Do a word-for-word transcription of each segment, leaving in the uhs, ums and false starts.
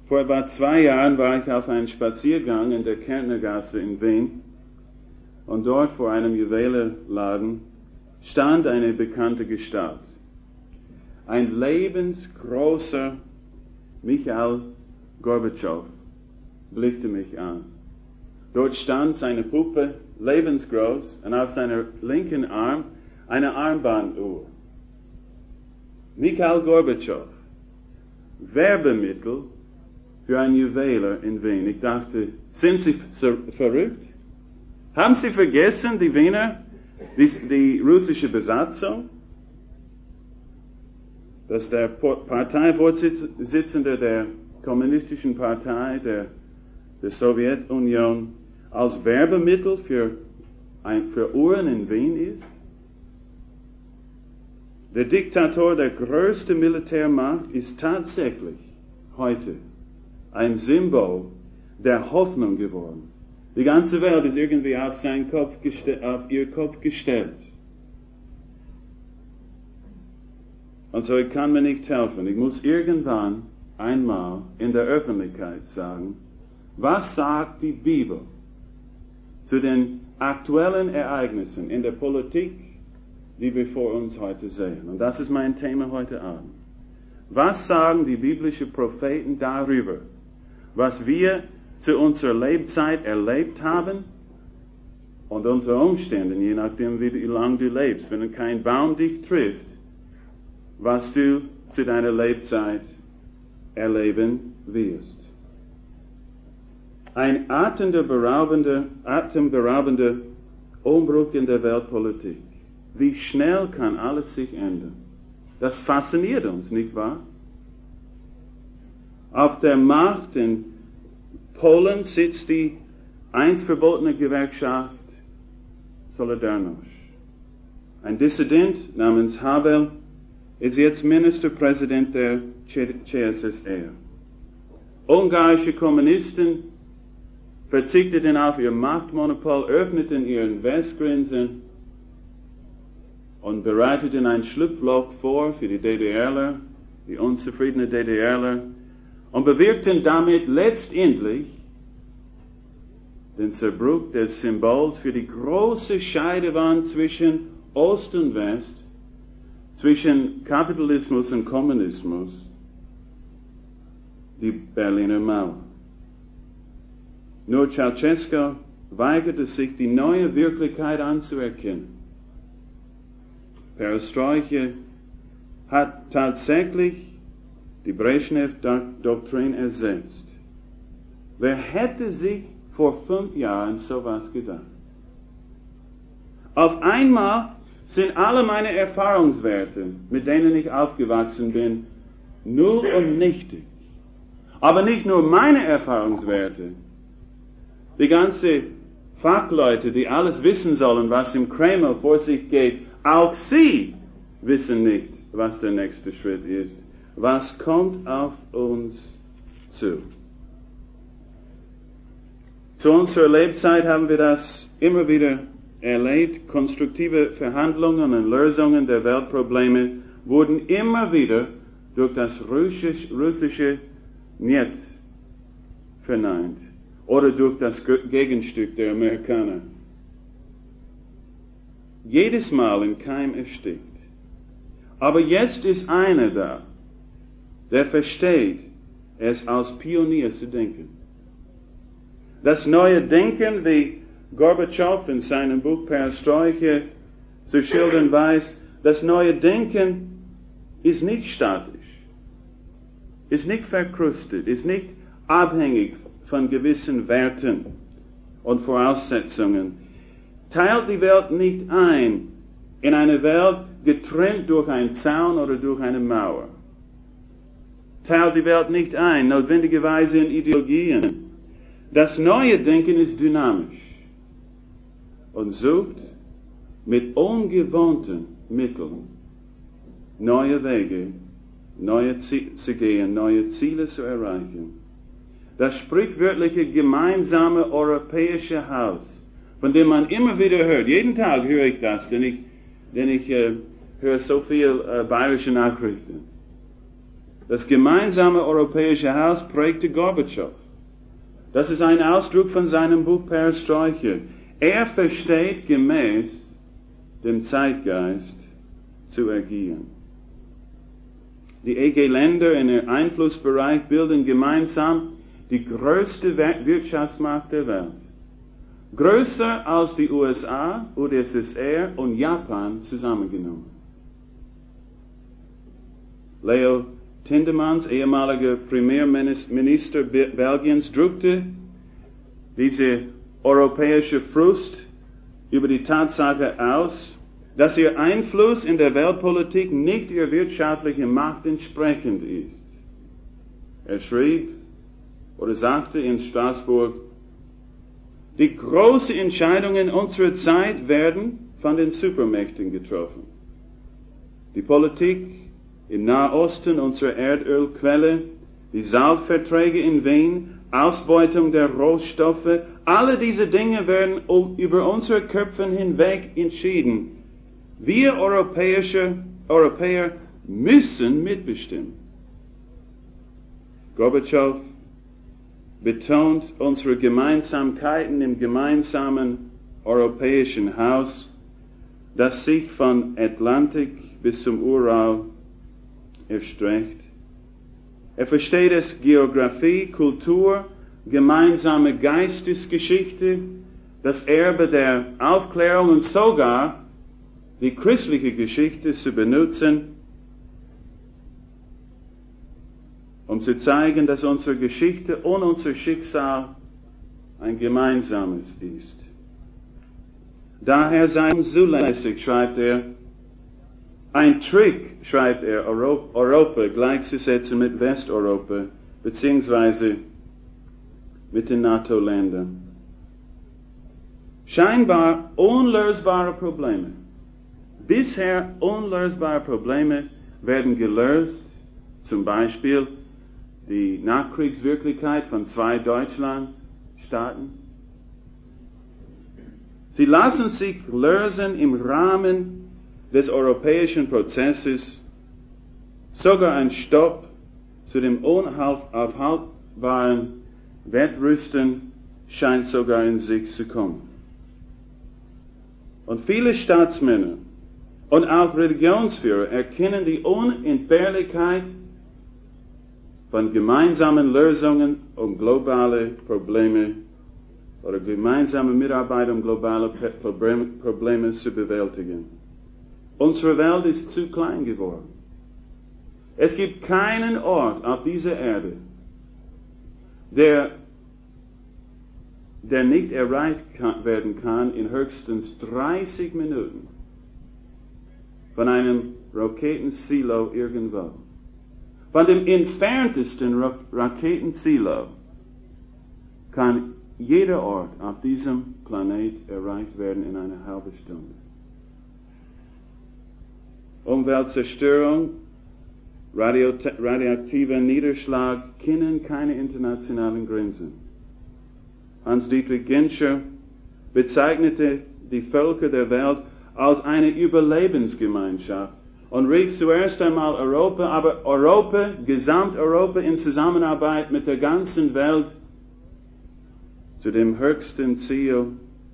Vor etwa zwei Jahren war ich auf einen Spaziergang in der Kärntnergasse in Wien und dort vor einem Juwelerladen stand eine bekannte Gestalt. Ein lebensgroßer Michail Gorbatschow blickte mich an. Dort stand seine Puppe, lebensgroß, und auf seiner linken Arm eine Armbanduhr. Michail Gorbatschow, Werbemittel für einen Juweler in Wien. Ich dachte, sind Sie verrückt? Haben Sie vergessen, die Wiener, die, die russische Besatzung? Dass der Parteivorsitzende der kommunistischen Partei der, der Sowjetunion als Werbemittel für, ein, für Uhren in Wien ist? Der Diktator der größten Militärmacht ist tatsächlich heute ein Symbol der Hoffnung geworden. Die ganze Welt ist irgendwie auf seinen Kopf geste- auf ihr Kopf gestellt. Und so, ich kann mir nicht helfen. Ich muss irgendwann einmal in der Öffentlichkeit sagen, was sagt die Bibel zu den aktuellen Ereignissen in der Politik, die wir vor uns heute sehen. Und das ist mein Thema heute Abend. Was sagen die biblischen Propheten darüber, was wir zu unserer Lebzeit erlebt haben und unter Umständen, je nachdem wie lange du lebst, wenn kein Baum dich trifft, was du zu deiner Lebzeit erleben wirst. Ein atemberaubender, atemberaubender Umbruch in der Weltpolitik. Wie schnell kann alles sich ändern? Das fasziniert uns, nicht wahr? Auf der Macht in Polen sitzt die einst verbotene Gewerkschaft Solidarność. Ein Dissident namens Havel ist jetzt Ministerpräsident der C S S R. Ungarische Kommunisten verzichteten auf ihr Machtmonopol, öffneten ihren Westgrenzen und bereiteten ein Schlupfloch vor für die DDRler, die unzufriedene DDRler, und bewirkten damit letztendlich den Zerbruch des Symbols für die große Scheidewand zwischen Ost und West, zwischen Kapitalismus und Kommunismus, die Berliner Mauer. Nur Ceausescu weigerte sich, die neue Wirklichkeit anzuerkennen. Perestroika hat tatsächlich die Brezhnev-Doktrin ersetzt. Wer hätte sich vor fünf Jahren sowas gedacht? Auf einmal sind alle meine Erfahrungswerte, mit denen ich aufgewachsen bin, null und nichtig. Aber nicht nur meine Erfahrungswerte. Die ganze Fachleute, die alles wissen sollen, was im Kreml vor sich geht, auch sie wissen nicht, was der nächste Schritt ist. Was kommt auf uns zu? Zu unserer Lebzeit haben wir das immer wieder erlebt. Konstruktive Verhandlungen und Lösungen der Weltprobleme wurden immer wieder durch das russische, russische Niet verneint oder durch das Gegenstück der Amerikaner. Jedes Mal im Keim erstickt. Aber jetzt ist einer da, der versteht, es als Pionier zu denken. Das neue Denken, wie Gorbatschow in seinem Buch Perestroika zu schildern weiß, das neue Denken ist nicht statisch, ist nicht verkrustet, ist nicht abhängig von gewissen Werten und Voraussetzungen, teilt die Welt nicht ein in eine Welt getrennt durch einen Zaun oder durch eine Mauer. Teilt die Welt nicht ein, notwendigerweise in Ideologien. Das neue Denken ist dynamisch und sucht mit ungewohnten Mitteln neue Wege, neue Ziele zu gehen, neue Ziele zu erreichen. Das sprichwörtliche gemeinsame europäische Haus, von dem man immer wieder hört, jeden Tag höre ich das, denn ich, denn ich äh, höre so viel äh, bayerische Nachrichten. Das gemeinsame europäische Haus prägte Gorbatschow. Das ist ein Ausdruck von seinem Buch Perestroika. Er versteht gemäß dem Zeitgeist zu agieren. Die E G-Länder in ihrem Einflussbereich bilden gemeinsam die größte Wirtschaftsmacht der Welt. Größer als die U S A, U d S S R und Japan zusammengenommen. Leo Tindemans, ehemaliger Premierminister Belgiens, drückte diese europäische Frust über die Tatsache aus, dass ihr Einfluss in der Weltpolitik nicht ihrer wirtschaftlichen Macht entsprechend ist. Er schrieb oder sagte in Straßburg, die großen Entscheidungen unserer Zeit werden von den Supermächten getroffen. Die Politik im Nahosten, unsere Erdölquelle, die Salzverträge in Wien, Ausbeutung der Rohstoffe, alle diese Dinge werden über unsere Köpfe hinweg entschieden. Wir Europäische, Europäer müssen mitbestimmen. Gorbatschow betont unsere Gemeinsamkeiten im gemeinsamen europäischen Haus, das sich von Atlantik bis zum Ural erstreckt. Er versteht es Geographie, Kultur, gemeinsame Geistesgeschichte, das Erbe der Aufklärung und sogar die christliche Geschichte zu benutzen, um zu zeigen, dass unsere Geschichte und unser Schicksal ein gemeinsames ist. Daher sei unzulässig, schreibt er, ein Trick, schreibt er, Europa gleichzusetzen mit Westeuropa, beziehungsweise mit den NATO-Ländern. Scheinbar unlösbare Probleme, bisher unlösbare Probleme werden gelöst, zum Beispiel die Nachkriegswirklichkeit von zwei Deutschlandstaaten. Sie lassen sich lösen im Rahmen des europäischen Prozesses, sogar ein Stopp zu dem unaufhaltbaren Wettrüsten scheint sogar in sich zu kommen. Und viele Staatsmänner und auch Religionsführer erkennen die Unentbehrlichkeit von gemeinsamen Lösungen um globale Probleme oder gemeinsame Mitarbeit, um globale Probleme, Probleme zu bewältigen. Unsere Welt ist zu klein geworden. Es gibt keinen Ort auf dieser Erde, der, der nicht erreicht kann, werden kann in höchstens dreißig Minuten von einem Raketensilo irgendwo. Von dem entferntesten Ra- Raketensilo kann jeder Ort auf diesem Planet erreicht werden in einer halben Stunde. Umweltzerstörung, radio- radioaktiver Niederschlag kennen keine internationalen Grenzen. Hans-Dietrich Genscher bezeichnete die Völker der Welt als eine Überlebensgemeinschaft und rief zuerst einmal Europa, aber Europa, Gesamteuropa in Zusammenarbeit mit der ganzen Welt zu dem höchsten Ziel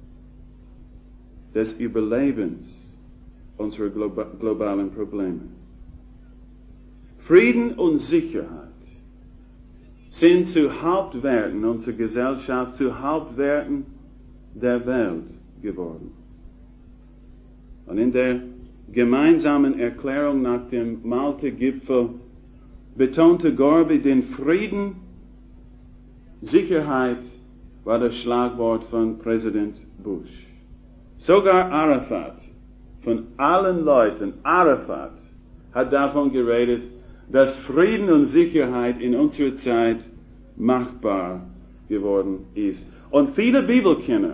des Überlebens unserer globa- globalen Probleme. Frieden und Sicherheit sind zu Hauptwerten unserer Gesellschaft, zu Hauptwerten der Welt geworden. Und in der gemeinsamen Erklärung nach dem Malta-Gipfel betonte Gorby den Frieden. Sicherheit war das Schlagwort von Präsident Bush. Sogar Arafat, von allen Leuten, Arafat hat davon geredet, dass Frieden und Sicherheit in unserer Zeit machbar geworden ist. Und viele Bibelkenner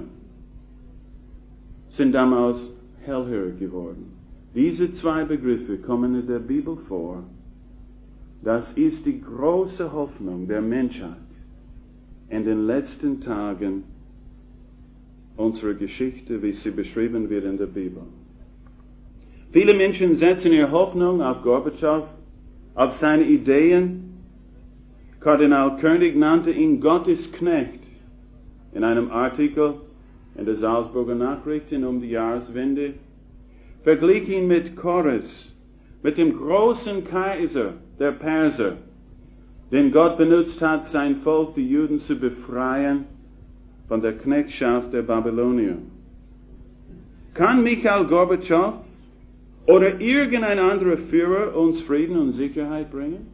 sind damals hellhörig geworden. Diese zwei Begriffe kommen in der Bibel vor. Das ist die große Hoffnung der Menschheit in den letzten Tagen unserer Geschichte, wie sie beschrieben wird in der Bibel. Viele Menschen setzen ihre Hoffnung auf Gorbatschow, auf seine Ideen. Kardinal König nannte ihn Gottesknecht in einem Artikel in der Salzburger Nachrichten um die Jahreswende. Verglich ihn mit Kores, mit dem großen Kaiser der Perser, den Gott benutzt hat, sein Volk, die Juden, zu befreien von der Knechtschaft der Babylonier. Kann Michail Gorbatschow oder irgendein anderer Führer uns Frieden und Sicherheit bringen?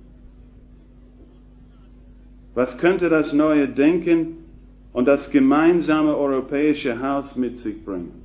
Was könnte das neue Denken und das gemeinsame europäische Haus mit sich bringen?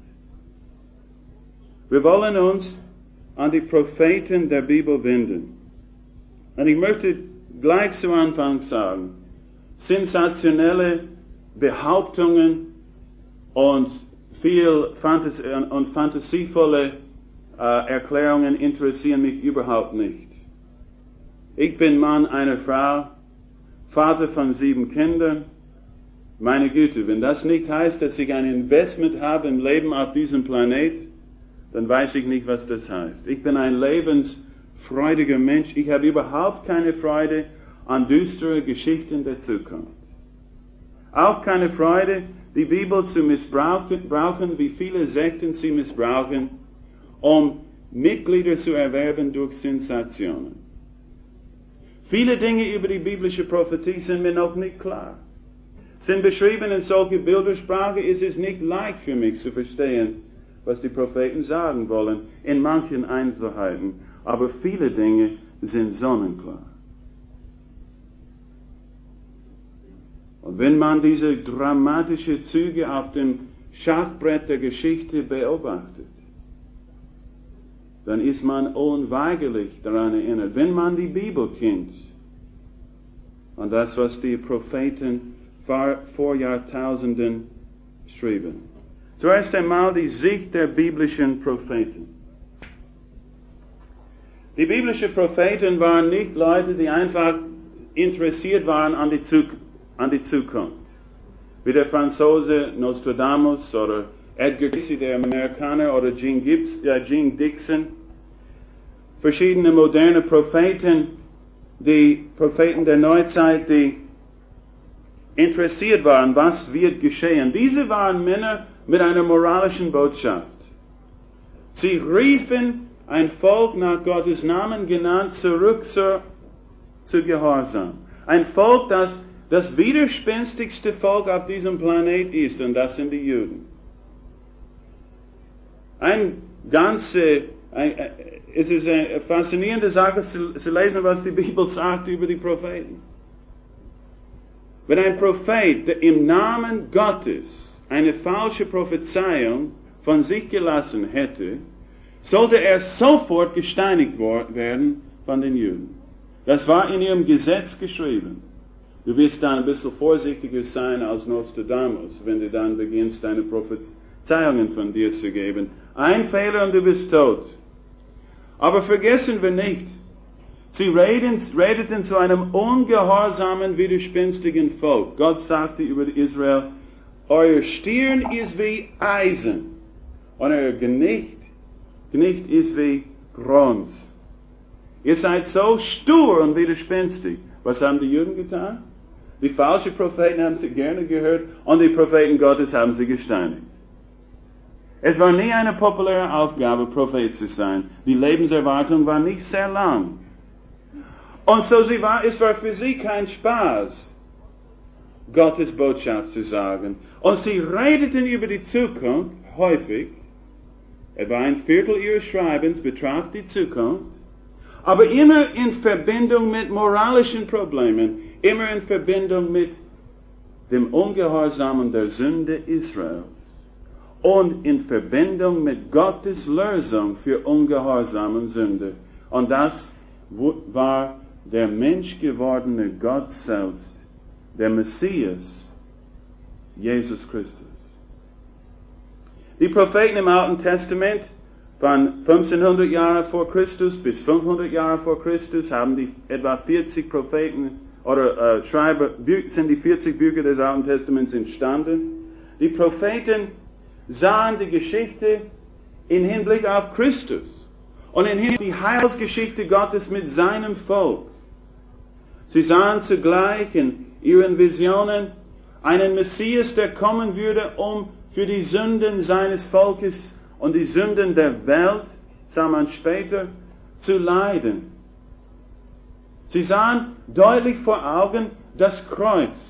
Wir wollen uns an die Propheten der Bibel wenden. Und ich möchte gleich zu Anfang sagen, sensationelle Behauptungen und viel Fantas- und fantasievolle äh, Erklärungen interessieren mich überhaupt nicht. Ich bin Mann einer Frau, Vater von sieben Kindern. Meine Güte, wenn das nicht heißt, dass ich ein Investment habe im Leben auf diesem Planet, dann weiß ich nicht, was das heißt. Ich bin ein lebensfreudiger Mensch. Ich habe überhaupt keine Freude an düsteren Geschichten der Zukunft. Auch keine Freude, die Bibel zu missbrauchen, wie viele Sekten sie missbrauchen, um Mitglieder zu erwerben durch Sensationen. Viele Dinge über die biblische Prophetie sind mir noch nicht klar. Sind beschrieben in solcher Bildersprache, ist es nicht leicht für mich zu verstehen, was die Propheten sagen wollen, in manchen Einzelheiten. Aber viele Dinge sind sonnenklar. Und wenn man diese dramatischen Züge auf dem Schachbrett der Geschichte beobachtet, dann ist man unweigerlich daran erinnert, wenn man die Bibel kennt, und das, was die Propheten vor, vor Jahrtausenden schrieben. Zuerst einmal die Sicht der biblischen Propheten. Die biblischen Propheten waren nicht Leute, die einfach interessiert waren an die, Zuk- an die Zukunft. Wie der Franzose Nostradamus oder Edgar Cayce, der Amerikaner, oder Gene, Gibbs, äh, Gene Dixon. Verschiedene moderne Propheten, die Propheten der Neuzeit, die interessiert waren, was wird geschehen. Diese waren Männer mit einer moralischen Botschaft. Sie riefen ein Volk nach Gottes Namen genannt zurück zur, zu Gehorsam. Ein Volk, das das widerspenstigste Volk auf diesem Planet ist, und das sind die Juden. Ein ganze, ein, es ist eine faszinierende Sache zu, zu lesen, was die Bibel sagt über die Propheten. Wenn ein Prophet im Namen Gottes eine falsche Prophezeiung von sich gelassen hätte, sollte er sofort gesteinigt werden von den Juden. Das war in ihrem Gesetz geschrieben. Du wirst dann ein bisschen vorsichtiger sein als Nostradamus, wenn du dann beginnst, deine Prophezeiungen von dir zu geben. Ein Fehler und du bist tot. Aber vergessen wir nicht, sie reden, redeten zu einem ungehorsamen, widerspenstigen Volk. Gott sagte über Israel, euer Stirn ist wie Eisen und euer Genicht, Genicht ist wie Bronze. Ihr seid so stur und widerspenstig. Was haben die Juden getan? Die falschen Propheten haben sie gerne gehört und die Propheten Gottes haben sie gesteinigt. Es war nie eine populäre Aufgabe, Prophet zu sein. Die Lebenserwartung war nicht sehr lang. Und so sie war, es war für sie kein Spaß, Gottes Botschaft zu sagen. Und sie redeten über die Zukunft häufig. Etwa ein Viertel ihres Schreibens betraf die Zukunft. Aber immer in Verbindung mit moralischen Problemen, immer in Verbindung mit dem Ungehorsam der Sünde Israels und in Verbindung mit Gottes Lösung für Ungehorsam und Sünde. Und das war der menschgewordene Gott selbst, der Messias, Jesus Christus. Die Propheten im Alten Testament von fünfzehnhundert Jahre vor Christus bis fünfhundert Jahre vor Christus haben die etwa vierzig Propheten oder äh, Schreiber, sind die vierzig Bücher des Alten Testaments entstanden. Die Propheten sahen die Geschichte in Hinblick auf Christus und in Himmel die Heilsgeschichte Gottes mit seinem Volk. Sie sahen zugleich in ihren Visionen einen Messias, der kommen würde, um für die Sünden seines Volkes und die Sünden der Welt, sah man später, zu leiden. Sie sahen deutlich vor Augen das Kreuz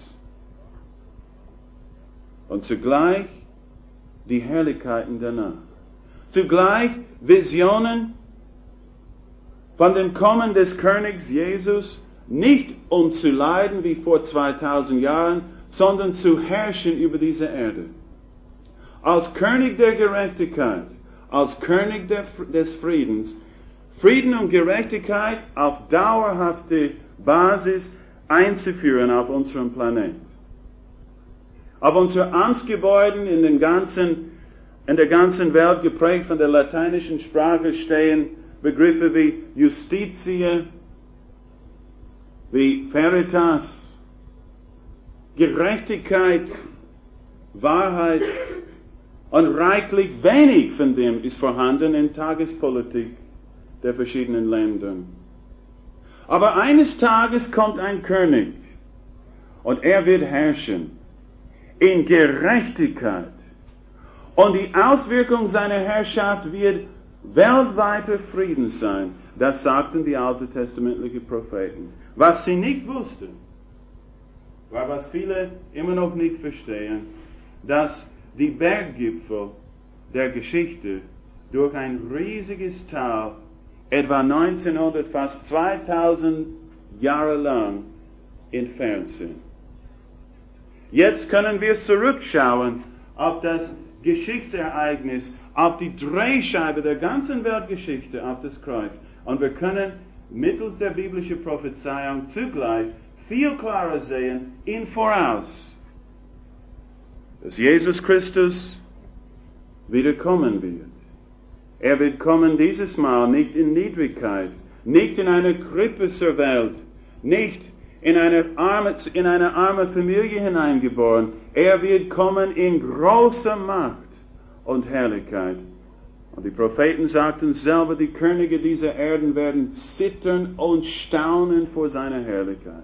und zugleich die Herrlichkeiten danach. Zugleich Visionen von dem Kommen des Königs Jesus, nicht um zu leiden wie vor zweitausend Jahren, sondern zu herrschen über diese Erde. Als König der Gerechtigkeit, als König der, des Friedens, Frieden und Gerechtigkeit auf dauerhafte Basis einzuführen auf unserem Planeten. Auf unseren Amtsgebäuden in, den ganzen, in der ganzen Welt, geprägt von der lateinischen Sprache, stehen Begriffe wie Justitia, wie Veritas, Gerechtigkeit, Wahrheit, und reichlich wenig von dem ist vorhanden in Tagespolitik der verschiedenen Länder. Aber eines Tages kommt ein König und er wird herrschen in Gerechtigkeit. Und die Auswirkung seiner Herrschaft wird weltweiter Frieden sein. Das sagten die alttestamentlichen Propheten. Was sie nicht wussten, war, was viele immer noch nicht verstehen, dass die Berggipfel der Geschichte durch ein riesiges Tal etwa neunzehnhundert, fast zweitausend Jahre lang entfernt sind. Jetzt können wir zurückschauen auf das Geschichtsereignis, auf die Drehscheibe der ganzen Weltgeschichte, auf das Kreuz. Und wir können mittels der biblischen Prophezeiung zugleich viel klarer sehen, im Voraus, dass Jesus Christus wiederkommen wird. Er wird kommen dieses Mal nicht in Niedrigkeit, nicht in eine Krippe zur Welt, nicht in eine arme, in eine arme Familie hineingeboren. Er wird kommen in großer Macht und Herrlichkeit. Und die Propheten sagten selber, die Könige dieser Erden werden zittern und staunen vor seiner Herrlichkeit.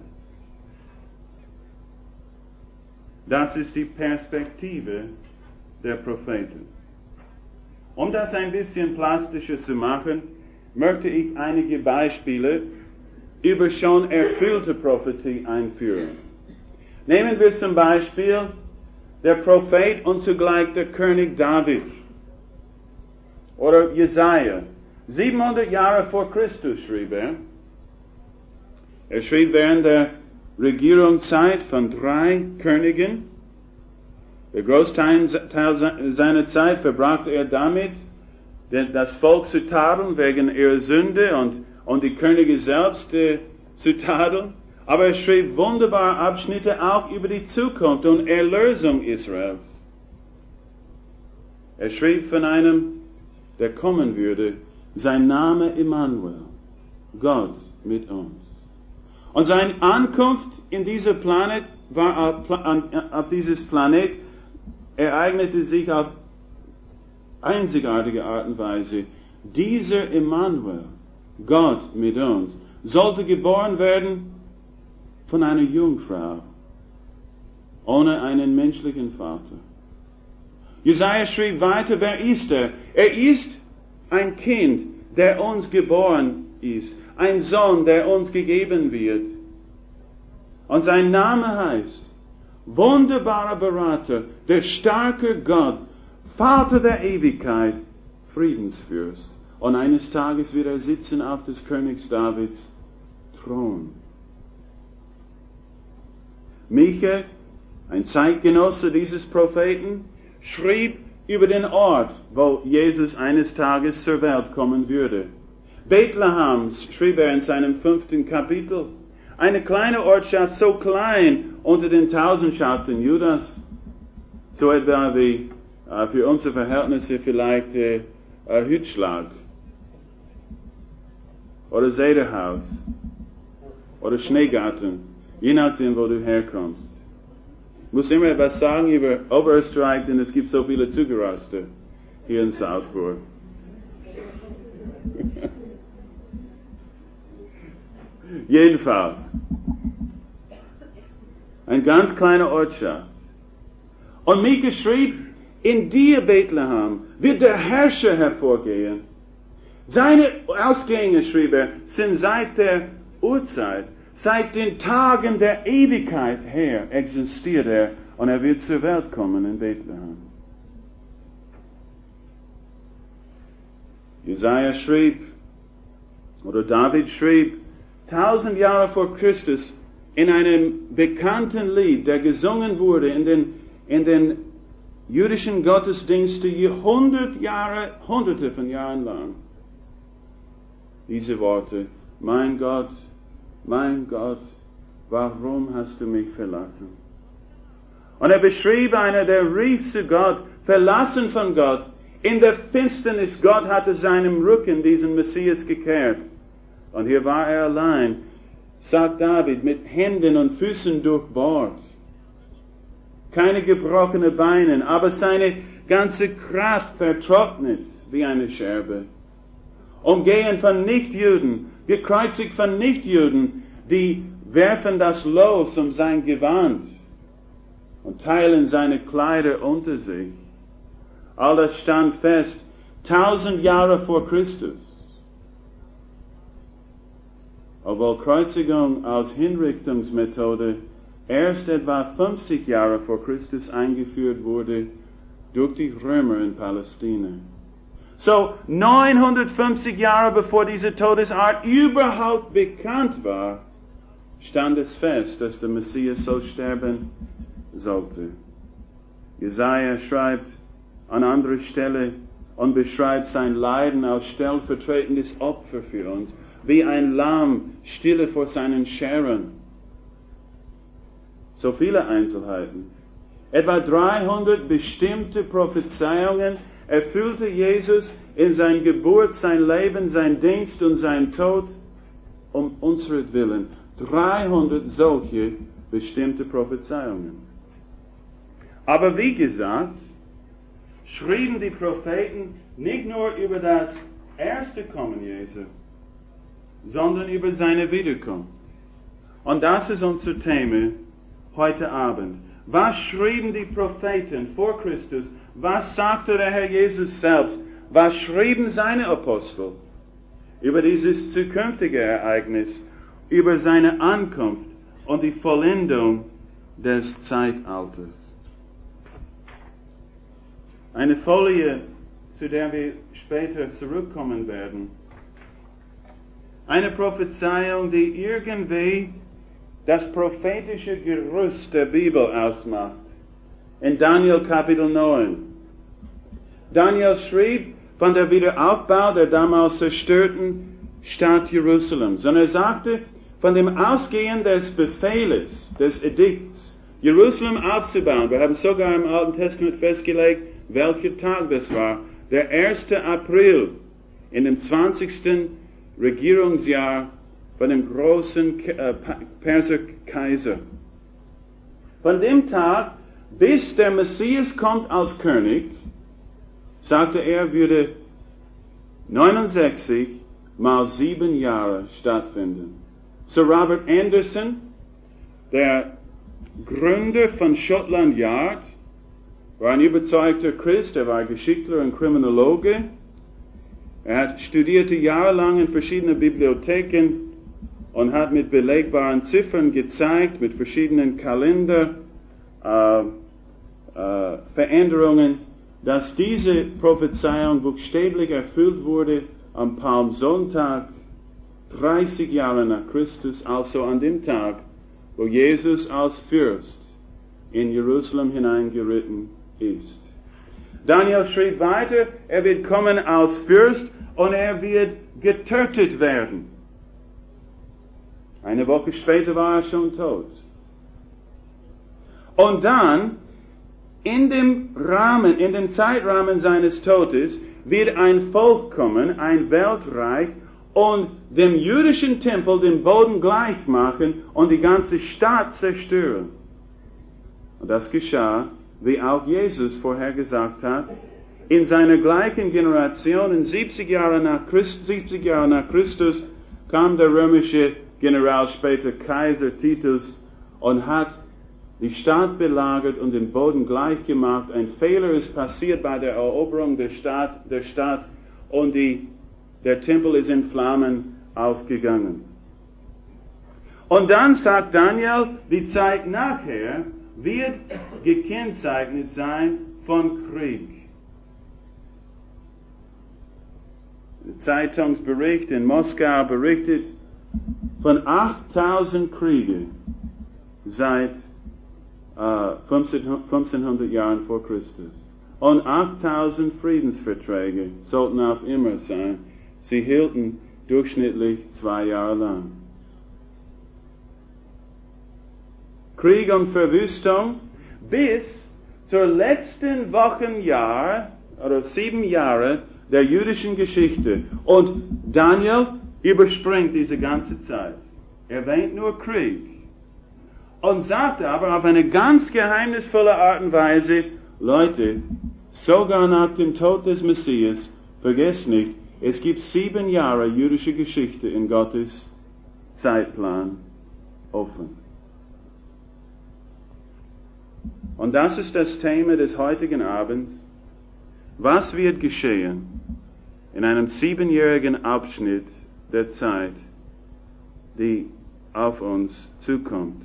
Das ist die Perspektive der Propheten. Um das ein bisschen plastischer zu machen, möchte ich einige Beispiele über schon erfüllte Prophetie einführen. Nehmen wir zum Beispiel der Prophet und zugleich der König David oder Jesaja. siebenhundert Jahre vor Christus schrieb er. Er schrieb während der Regierungszeit von drei Königen. Der Großteil seiner Zeit verbrachte er damit, das Volk zu tadeln wegen ihrer Sünde und, und die Könige selbst äh, zu tadeln. Aber er schrieb wunderbare Abschnitte auch über die Zukunft und Erlösung Israels. Er schrieb von einem, der kommen würde, sein Name Immanuel, Gott mit uns. Und seine Ankunft in dieser Planet war auf, auf dieses Planet ereignete sich auf einzigartige Art und Weise. Dieser Immanuel, Gott mit uns, sollte geboren werden von einer Jungfrau, ohne einen menschlichen Vater. Jesaja schrieb weiter, wer ist er? Er ist ein Kind, der uns geboren ist, ein Sohn, der uns gegeben wird. Und sein Name heißt wunderbarer Berater, der starke Gott, Vater der Ewigkeit, Friedensfürst. Und eines Tages wird er sitzen auf des Königs Davids Thron. Micha, ein Zeitgenosse dieses Propheten, schrieb über den Ort, wo Jesus eines Tages zur Welt kommen würde. Bethlehem schrieb er in seinem fünften Kapitel. Eine kleine Ortschaft, so klein unter den Tausendschaften Judas, so etwa wie äh, für unsere Verhältnisse vielleicht äh, äh, Hütschlag oder Sederhaus oder Schneegarten, je nachdem, wo du herkommst. Ich muss immer etwas sagen über Oberösterreich, denn es gibt so viele Zugereiste hier in Salzburg. Jedenfalls, ein ganz kleiner Ortschaft. Und Mika schrieb, in dir, Bethlehem, wird der Herrscher hervorgehen. Seine Ausgänge, schrieb er, sind seit der Urzeit, seit den Tagen der Ewigkeit her existiert er, und er wird zur Welt kommen in Bethlehem. Jesaja schrieb, oder David schrieb, tausend Jahre vor Christus in einem bekannten Lied, der gesungen wurde in den, in den jüdischen Gottesdiensten hundert Jahre, hunderte von Jahren lang. Diese Worte, mein Gott, mein Gott, warum hast du mich verlassen? Und er beschrieb einer, der rief zu Gott, verlassen von Gott, in der Finsternis, Gott hatte seinem Rücken diesen Messias gekehrt. Und hier war er allein, sagt David, mit Händen und Füßen durchbohrt. Keine gebrochene Beine, aber seine ganze Kraft vertrocknet wie eine Scherbe. Umgehen von Nichtjuden, gekreuzigt von Nichtjuden, die werfen das Los um sein Gewand und teilen seine Kleider unter sich. All das stand fest, tausend Jahre vor Christus. Obwohl Kreuzigung als Hinrichtungsmethode erst etwa fünfzig Jahre vor Christus eingeführt wurde durch die Römer in Palästina. So neunhundertfünfzig Jahre bevor diese Todesart überhaupt bekannt war, stand es fest, dass der Messias so sterben sollte. Jesaja schreibt an anderer Stelle und beschreibt sein Leiden als stellvertretendes Opfer für uns, wie ein Lamm stille vor seinen Scheren. So viele Einzelheiten. Etwa dreihundert bestimmte Prophezeiungen erfüllte Jesus in seiner Geburt, sein Leben, sein Dienst und sein Tod um unseretwillen. dreihundert solche bestimmte Prophezeiungen. Aber wie gesagt, schrieben die Propheten nicht nur über das erste Kommen Jesu, sondern über seine Wiederkunft. Und das ist unser Thema heute Abend. Was schrieben die Propheten vor Christus? Was sagte der Herr Jesus selbst? Was schrieben seine Apostel über dieses zukünftige Ereignis, über seine Ankunft und die Vollendung des Zeitalters? Eine Folie, zu der wir später zurückkommen werden. Eine Prophezeiung, die irgendwie das prophetische Gerüst der Bibel ausmacht. In Daniel Kapitel neun. Daniel schrieb von der Wiederaufbau der damals zerstörten Stadt Jerusalems. Und er sagte von dem Ausgehen des Befehles, des Edikts, Jerusalem aufzubauen. Wir haben sogar im Alten Testament festgelegt, welcher Tag das war. Der erste April in dem zwanzigsten Regierungsjahr von dem großen Perserkaiser. Von dem Tag, bis der Messias kommt als König, sagte er, würde neunundsechzig mal sieben Jahre stattfinden. Sir Robert Anderson, der Gründer von Scotland Yard, war ein überzeugter Christ, er war Geschichtler und Kriminologe. Er hat studierte jahrelang in verschiedenen Bibliotheken und hat mit belegbaren Ziffern gezeigt, mit verschiedenen Kalender, äh, äh, Veränderungen, dass diese Prophezeiung buchstäblich erfüllt wurde am Palmsonntag, dreißig Jahre nach Christus, also an dem Tag, wo Jesus als Fürst in Jerusalem hineingeritten ist. Daniel schrieb weiter, er wird kommen als Fürst und er wird getötet werden. Eine Woche später war er schon tot. Und dann, in dem Rahmen, in dem Zeitrahmen seines Todes, wird ein Volk kommen, ein Weltreich, und dem jüdischen Tempel den Boden gleich machen und die ganze Stadt zerstören. Und das geschah, wie auch Jesus vorhergesagt hat, in seiner gleichen Generation, in siebzig Jahren nach Christus, siebzig Jahre nach Christus, kam der römische General, später Kaiser Titus, und hat die Stadt belagert und den Boden gleich gemacht. Ein Fehler ist passiert bei der Eroberung der Stadt, der Stadt und die, der Tempel ist in Flammen aufgegangen. Und dann sagt Daniel, die Zeit nachher wird gekennzeichnet sein von Krieg. Der Zeitungsbericht in Moskau berichtet von achttausend Kriegen seit äh, fünfzehnhundert Jahren vor Christus. Und achttausend Friedensverträge sollten auch immer sein. Sie hielten durchschnittlich zwei Jahre lang. Krieg und Verwüstung bis zur letzten Wochenjahr oder sieben Jahre der jüdischen Geschichte. Und Daniel überspringt diese ganze Zeit. Er erwähnt nur Krieg. Und sagt aber auf eine ganz geheimnisvolle Art und Weise, Leute, sogar nach dem Tod des Messias, vergesst nicht, es gibt sieben Jahre jüdische Geschichte in Gottes Zeitplan offen. Und das ist das Thema des heutigen Abends. Was wird geschehen in einem siebenjährigen Abschnitt der Zeit, die auf uns zukommt?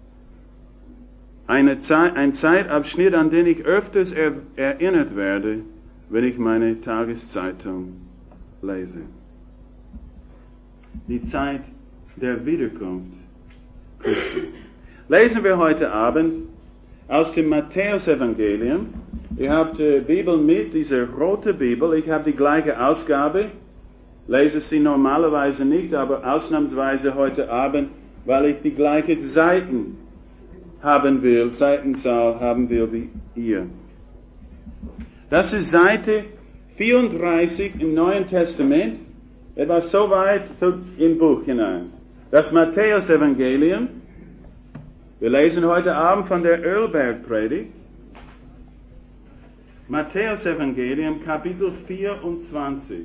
Eine Zeit, ein Zeitabschnitt, an den ich öfters er, erinnert werde, wenn ich meine Tageszeitung lese. Die Zeit der Wiederkunft Christi. Lesen wir heute Abend aus dem Matthäus-Evangelium. Ihr habt die Bibel mit, diese rote Bibel. Ich habe die gleiche Ausgabe. Lese sie normalerweise nicht, aber ausnahmsweise heute Abend, weil ich die gleiche Seiten haben will, Seitenzahl haben will wie ihr. Das ist Seite vierunddreißig im Neuen Testament, etwas so weit so im Buch hinein. Das Matthäus-Evangelium. Wir lesen heute Abend von der Ölbergpredigt. Matthäus-Evangelium, Kapitel vierundzwanzig.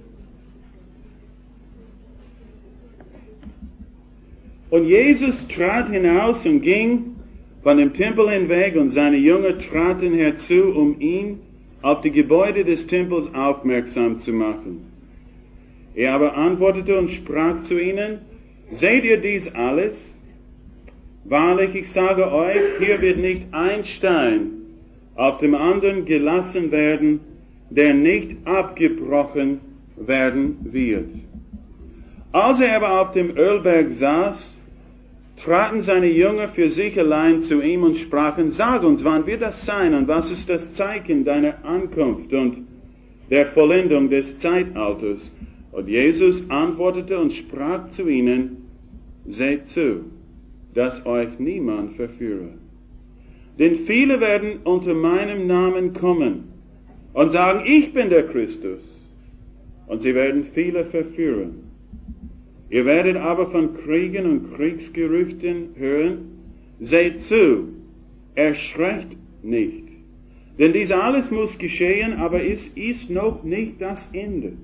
Und Jesus trat hinaus und ging von dem Tempel hinweg, und seine Jünger traten herzu, um ihn auf die Gebäude des Tempels aufmerksam zu machen. Er aber antwortete und sprach zu ihnen, seht ihr dies alles? Wahrlich, ich sage euch, hier wird nicht ein Stein auf dem anderen gelassen werden, der nicht abgebrochen werden wird. Als er aber auf dem Ölberg saß, traten seine Jünger für sich allein zu ihm und sprachen, sag uns, wann wird das sein und was ist das Zeichen deiner Ankunft und der Vollendung des Zeitalters? Und Jesus antwortete und sprach zu ihnen, seht zu, dass euch niemand verführe. Denn viele werden unter meinem Namen kommen und sagen, ich bin der Christus. Und sie werden viele verführen. Ihr werdet aber von Kriegen und Kriegsgerüchten hören. Seht zu, erschreckt nicht. Denn dies alles muss geschehen, aber es ist noch nicht das Ende.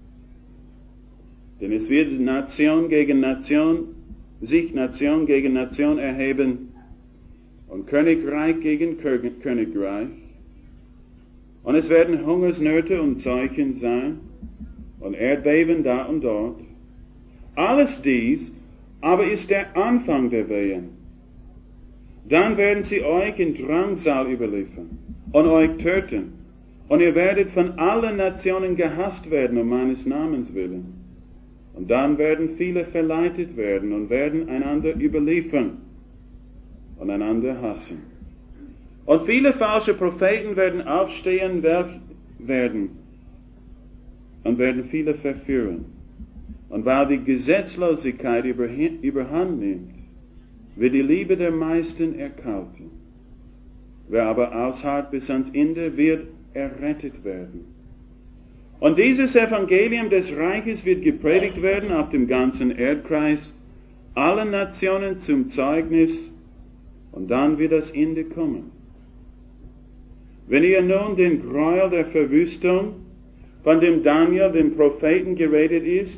Denn es wird Nation gegen Nation, sich Nation gegen Nation erheben und Königreich gegen Königreich. Und es werden Hungersnöte und Seuchen sein und Erdbeben da und dort. Alles dies aber ist der Anfang der Wehen. Dann werden sie euch in Drangsal überliefern und euch töten. Und ihr werdet von allen Nationen gehasst werden um meines Namens willen. Und dann werden viele verleitet werden und werden einander überliefern und einander hassen. Und viele falsche Propheten werden aufstehen werden und werden viele verführen. Und weil die Gesetzlosigkeit überhand nimmt, wird die Liebe der meisten erkalten. Wer aber ausharrt bis ans Ende, wird errettet werden. Und dieses Evangelium des Reiches wird gepredigt werden auf dem ganzen Erdkreis, allen Nationen zum Zeugnis, und dann wird das Ende kommen. Wenn ihr nun den Gräuel der Verwüstung, von dem Daniel, dem Propheten, geredet ist,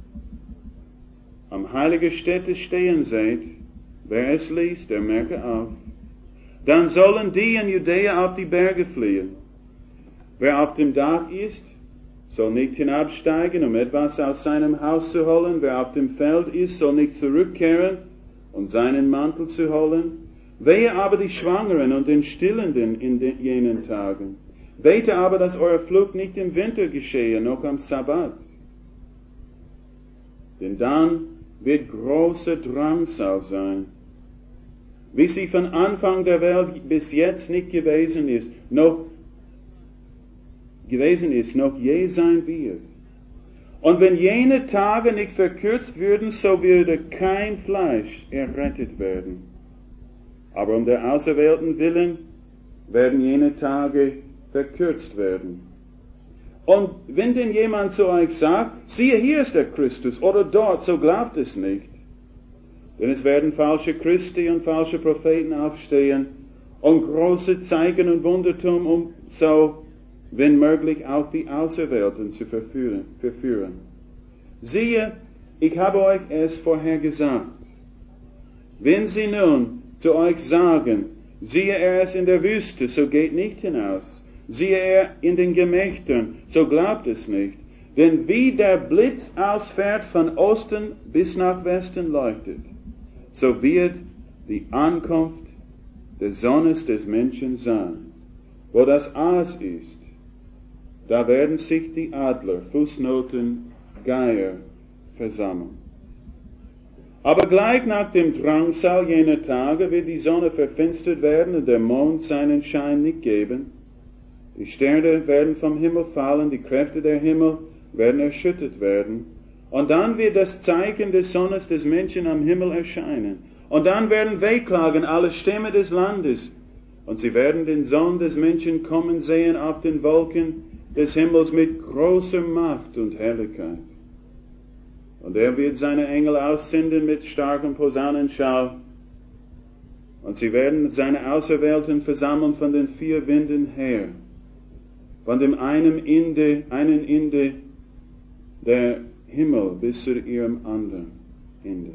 am heiligen Stätte stehen seht, wer es liest, der merke auf, dann sollen die in Judäa auf die Berge fliehen. Wer auf dem Dach ist, soll nicht hinabsteigen, um etwas aus seinem Haus zu holen. Wer auf dem Feld ist, soll nicht zurückkehren, um seinen Mantel zu holen. Wehe aber die Schwangeren und den Stillenden in den, jenen Tagen. Bete aber, dass eure Flucht nicht im Winter geschehe, noch am Sabbat. Denn dann wird große Drangsal sein, wie sie von Anfang der Welt bis jetzt nicht gewesen ist, noch gewesen ist, noch je sein wird. Und wenn jene Tage nicht verkürzt würden, so würde kein Fleisch errettet werden. Aber um der Auserwählten willen werden jene Tage verkürzt werden. Und wenn denn jemand zu euch sagt, siehe, hier ist der Christus, oder dort, so glaubt es nicht. Denn es werden falsche Christi und falsche Propheten aufstehen und große Zeichen und Wundertum, um so, wenn möglich, auch die Auserwählten zu verführen. verführen. Siehe, ich habe euch es vorher gesagt. Wenn sie nun zu euch sagen, siehe, er ist in der Wüste, so geht nicht hinaus. Siehe, er in den Gemächtern, so glaubt es nicht. Denn wie der Blitz ausfährt von Osten bis nach Westen leuchtet, so wird die Ankunft des Sohnes des Menschen sein. Wo das Aas ist, da werden sich die Adler, Fußnoten, Geier versammeln. Aber gleich nach dem Drangsal jener Tage wird die Sonne verfinstert werden und der Mond seinen Schein nicht geben. Die Sterne werden vom Himmel fallen, die Kräfte der Himmel werden erschüttert werden. Und dann wird das Zeichen des Sohnes des Menschen am Himmel erscheinen. Und dann werden wehklagen alle Stämme des Landes. Und sie werden den Sohn des Menschen kommen sehen auf den Wolken des Himmels mit großer Macht und Herrlichkeit. Und er wird seine Engel aussenden mit starkem Posaunenschall. Und sie werden seine Auserwählten versammeln von den vier Winden her. Von dem einen Ende, einen Ende der Himmel bis zu ihrem anderen Ende.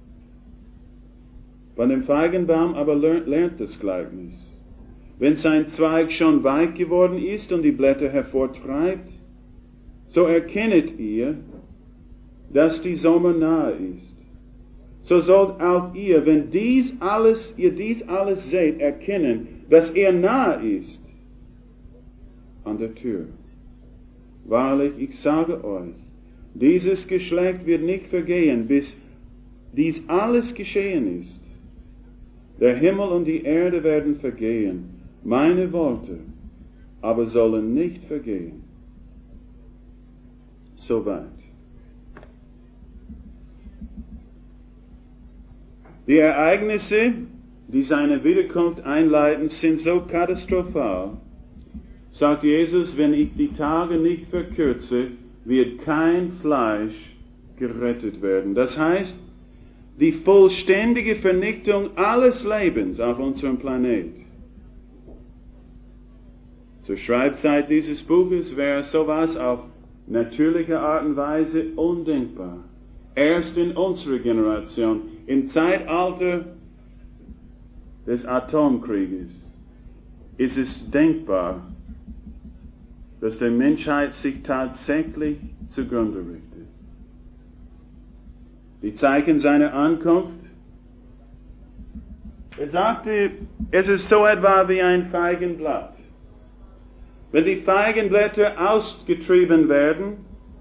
Von dem Feigenbaum aber lernt, lernt das Gleichnis. Wenn sein Zweig schon weich geworden ist und die Blätter hervortreibt, so erkennet ihr, dass die Sommer nahe ist. So sollt auch ihr, wenn dies alles, ihr dies alles seht, erkennen, dass er nahe ist an der Tür. Wahrlich, ich sage euch, dieses Geschlecht wird nicht vergehen, bis dies alles geschehen ist. Der Himmel und die Erde werden vergehen, meine Worte aber sollen nicht vergehen. Soweit. Die Ereignisse, die seine Wiederkunft einleiten, sind so katastrophal, sagt Jesus, wenn ich die Tage nicht verkürze, wird kein Fleisch gerettet werden. Das heißt, die vollständige Vernichtung alles Lebens auf unserem Planet. Zur Schreibzeit dieses Buches wäre sowas auf natürliche Art und Weise undenkbar. Erst in unserer Generation, im Zeitalter des Atomkrieges, ist es denkbar, dass die Menschheit sich tatsächlich zugrunde richtet. Die Zeichen seiner Ankunft. Er sagte, es ist so etwa wie ein Feigenblatt. Wenn die Feigenblätter ausgetrieben werden,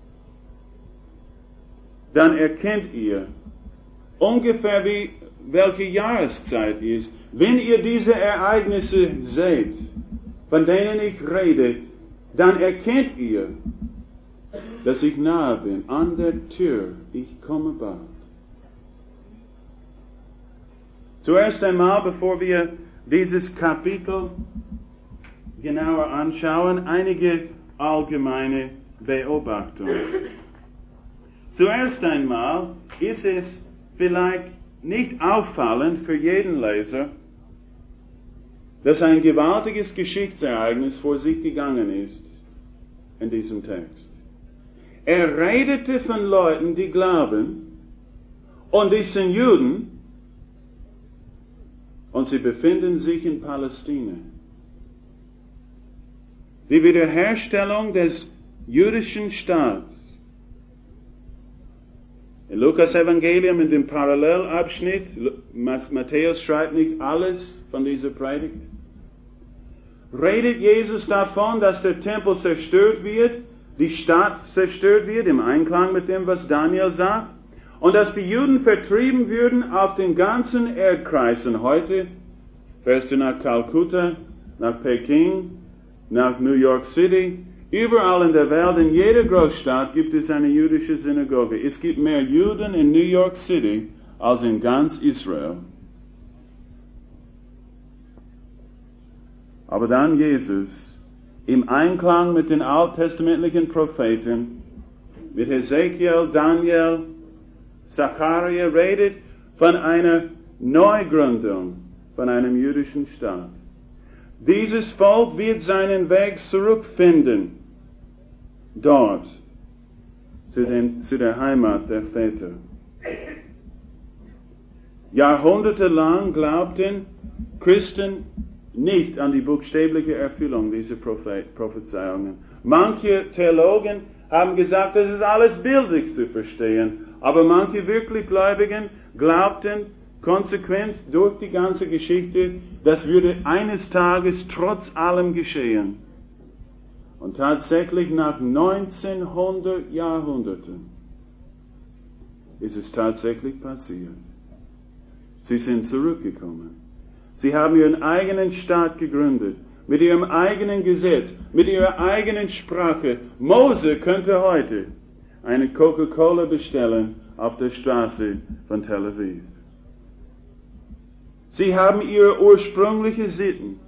dann erkennt ihr ungefähr wie welche Jahreszeit ist. Wenn ihr diese Ereignisse seht, von denen ich rede, dann erkennt ihr, dass ich nahe bin, an der Tür, ich komme bald. Zuerst einmal, bevor wir dieses Kapitel genauer anschauen, einige allgemeine Beobachtungen. Zuerst einmal ist es vielleicht nicht auffallend für jeden Leser, dass ein gewaltiges Geschichtsereignis vor sich gegangen ist in diesem Text. Er redete von Leuten, die glauben, und die sind Juden, und sie befinden sich in Palästina. Die Wiederherstellung des jüdischen Staats. In Lukas Evangelium, in dem Parallelabschnitt, Matthäus schreibt nicht alles von dieser Predigt, redet Jesus davon, dass der Tempel zerstört wird, die Stadt zerstört wird, im Einklang mit dem, was Daniel sagt, und dass die Juden vertrieben würden auf den ganzen Erdkreis. Und heute fährst du nach Kalkutta, nach Peking, nach New York City, überall in der Welt, in jeder Großstadt gibt es eine jüdische Synagoge. Es gibt mehr Juden in New York City als in ganz Israel. Aber dann Jesus, im Einklang mit den alttestamentlichen Propheten, mit Hesekiel, Daniel, Zacharia, redet von einer Neugründung von einem jüdischen Staat. Dieses Volk wird seinen Weg zurückfinden, dort, zu, den, zu der Heimat der Väter. Jahrhundertelang glaubten Christen nicht an die buchstäbliche Erfüllung dieser Prophet- Prophezeiungen. Manche Theologen haben gesagt, das ist alles bildlich zu verstehen, aber manche wirklich Gläubigen glaubten konsequent durch die ganze Geschichte, das würde eines Tages trotz allem geschehen. Und tatsächlich nach neunzehnhundert Jahrhunderten ist es tatsächlich passiert. Sie sind zurückgekommen. Sie haben ihren eigenen Staat gegründet, mit ihrem eigenen Gesetz, mit ihrer eigenen Sprache. Mose könnte heute eine Coca-Cola bestellen auf der Straße von Tel Aviv. Sie haben ihre ursprüngliche Sitten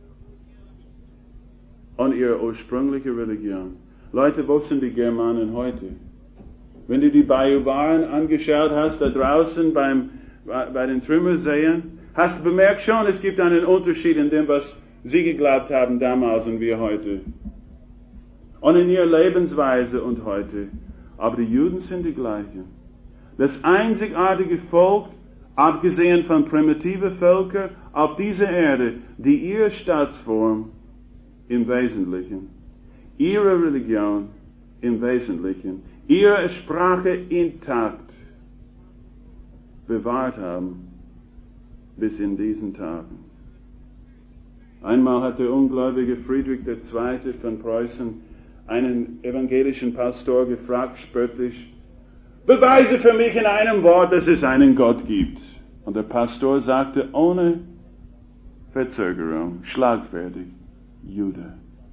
und ihre ursprüngliche Religion. Leute, wo sind die Germanen heute? Wenn du die Bajuwaren angeschaut hast, da draußen beim, bei den Trümmerseen, hast du bemerkt schon, es gibt einen Unterschied in dem, was sie geglaubt haben damals und wir heute. Und in ihrer Lebensweise und heute. Aber die Juden sind die gleichen. Das einzigartige Volk, abgesehen von primitiven Völkern auf dieser Erde, die ihre Staatsform im Wesentlichen, ihre Religion im Wesentlichen, ihre Sprache intakt bewahrt haben bis in diesen Tagen. Einmal hat der ungläubige Friedrich der Zweite von Preußen einen evangelischen Pastor gefragt, spöttisch, beweise für mich in einem Wort, dass es einen Gott gibt. Und der Pastor sagte ohne Verzögerung, schlagfertig, Jude.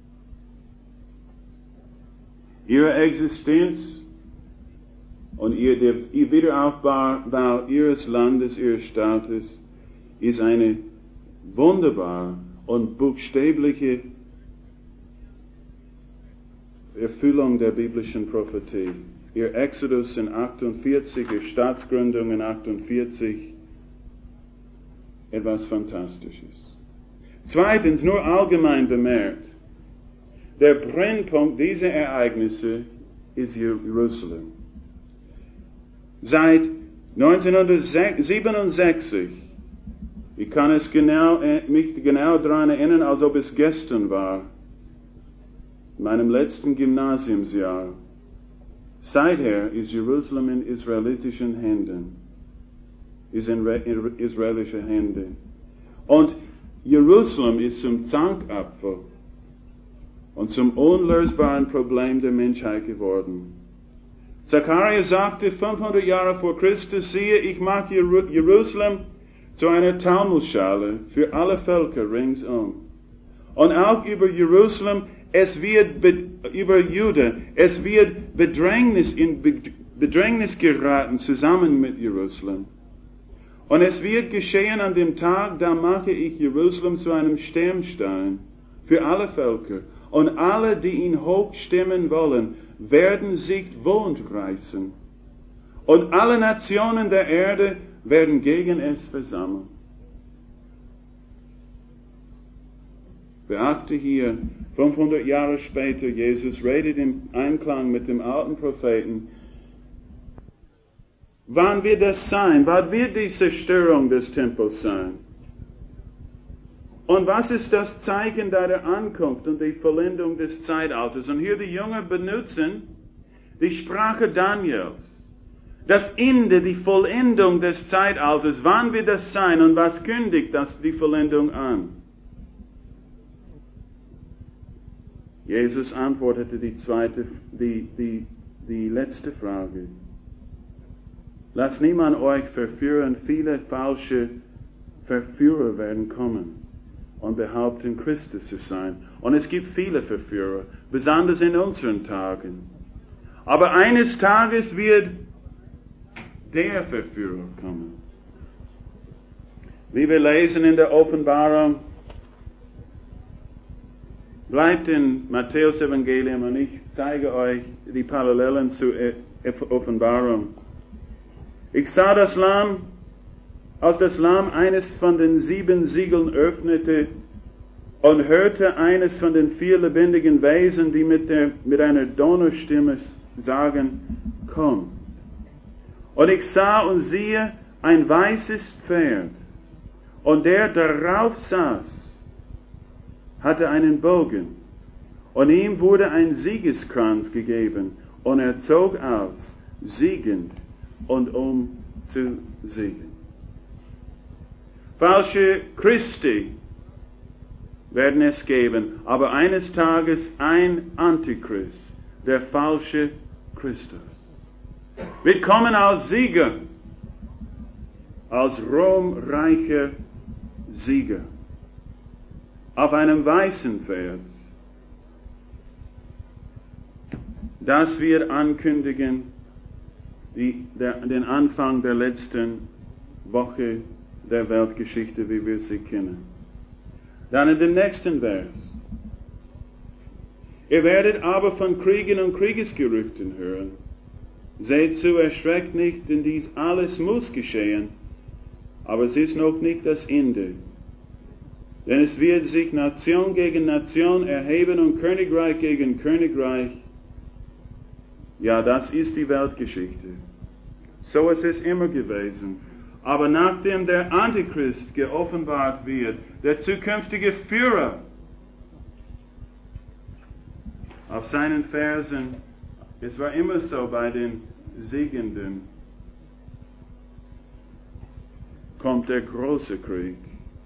Ihre Existenz und ihr, der Wiederaufbau ihres Landes, ihres Staates ist eine wunderbare und buchstäbliche Erfüllung der biblischen Prophetie. Ihr Exodus in achtundvierzig, ihre Staatsgründung in achtundvierzig, etwas Fantastisches. Zweitens, nur allgemein bemerkt, der Brennpunkt dieser Ereignisse ist Jerusalem. Seit neunzehnhundertsiebenundsechzig, ich kann es genau, mich genau daran erinnern, als ob es gestern war, in meinem letzten Gymnasiumsjahr. Seither ist Jerusalem in israelitischen Händen, ist in israelische Hände. Und Jerusalem ist zum Zankapfel und zum unlösbaren Problem der Menschheit geworden. Zacharias sagte fünfhundert Jahre vor Christus, siehe, ich mache Jerusalem zu einer Talmudschale für alle Völker ringsum. Und auch über Jerusalem, es wird, über Juda, es wird Bedrängnis, in Bedrängnis geraten zusammen mit Jerusalem. Und es wird geschehen an dem Tag, da mache ich Jerusalem zu einem Sternstein für alle Völker. Und alle, die ihn hochstimmen wollen, werden sich Wund reißen. Und alle Nationen der Erde werden gegen es versammeln. Beachte hier, fünfhundert Jahre später, Jesus redet im Einklang mit dem alten Propheten. Wann wird das sein? Wann wird die Zerstörung des Tempels sein? Und was ist das Zeichen deiner Ankunft und die Vollendung des Zeitalters? Und hier die Jünger benutzen die Sprache Daniels. Das Ende, die Vollendung des Zeitalters. Wann wird das sein und was kündigt das die Vollendung an? Jesus antwortete die zweite, die, die, die letzte Frage. Lasst niemand euch verführen, viele falsche Verführer werden kommen und behaupten, Christus zu sein. Und es gibt viele Verführer, besonders in unseren Tagen. Aber eines Tages wird der Verführer kommen. Wie wir lesen in der Offenbarung, bleibt in Matthäus Evangelium und ich zeige euch die Parallelen zur Offenbarung. Ich sah das Lamm, als das Lamm eines von den sieben Siegeln öffnete und hörte eines von den vier lebendigen Wesen, die mit, der, mit einer Donnerstimme sagen, komm. Und ich sah und siehe ein weißes Pferd, und der darauf saß, hatte einen Bogen, und ihm wurde ein Siegeskranz gegeben, und er zog aus, siegend und um zu siegen. Falsche Christi werden es geben, aber eines Tages ein Antichrist, der falsche Christus. Wir kommen als Sieger, als ruhmreicher Sieger, auf einem weißen Pferd. Das wird ankündigen die, der, den Anfang der letzten Woche der Weltgeschichte, wie wir sie kennen. Dann in dem nächsten Vers. Ihr werdet aber von Kriegen und Kriegesgerüchten hören. Seht zu, erschreckt nicht, denn dies alles muss geschehen, aber es ist noch nicht das Ende. Denn es wird sich Nation gegen Nation erheben und Königreich gegen Königreich. Ja, das ist die Weltgeschichte. So ist es immer gewesen. Aber nachdem der Antichrist geoffenbart wird, der zukünftige Führer, auf seinen Fersen, es war immer so bei den Siegenden, kommt der große Krieg.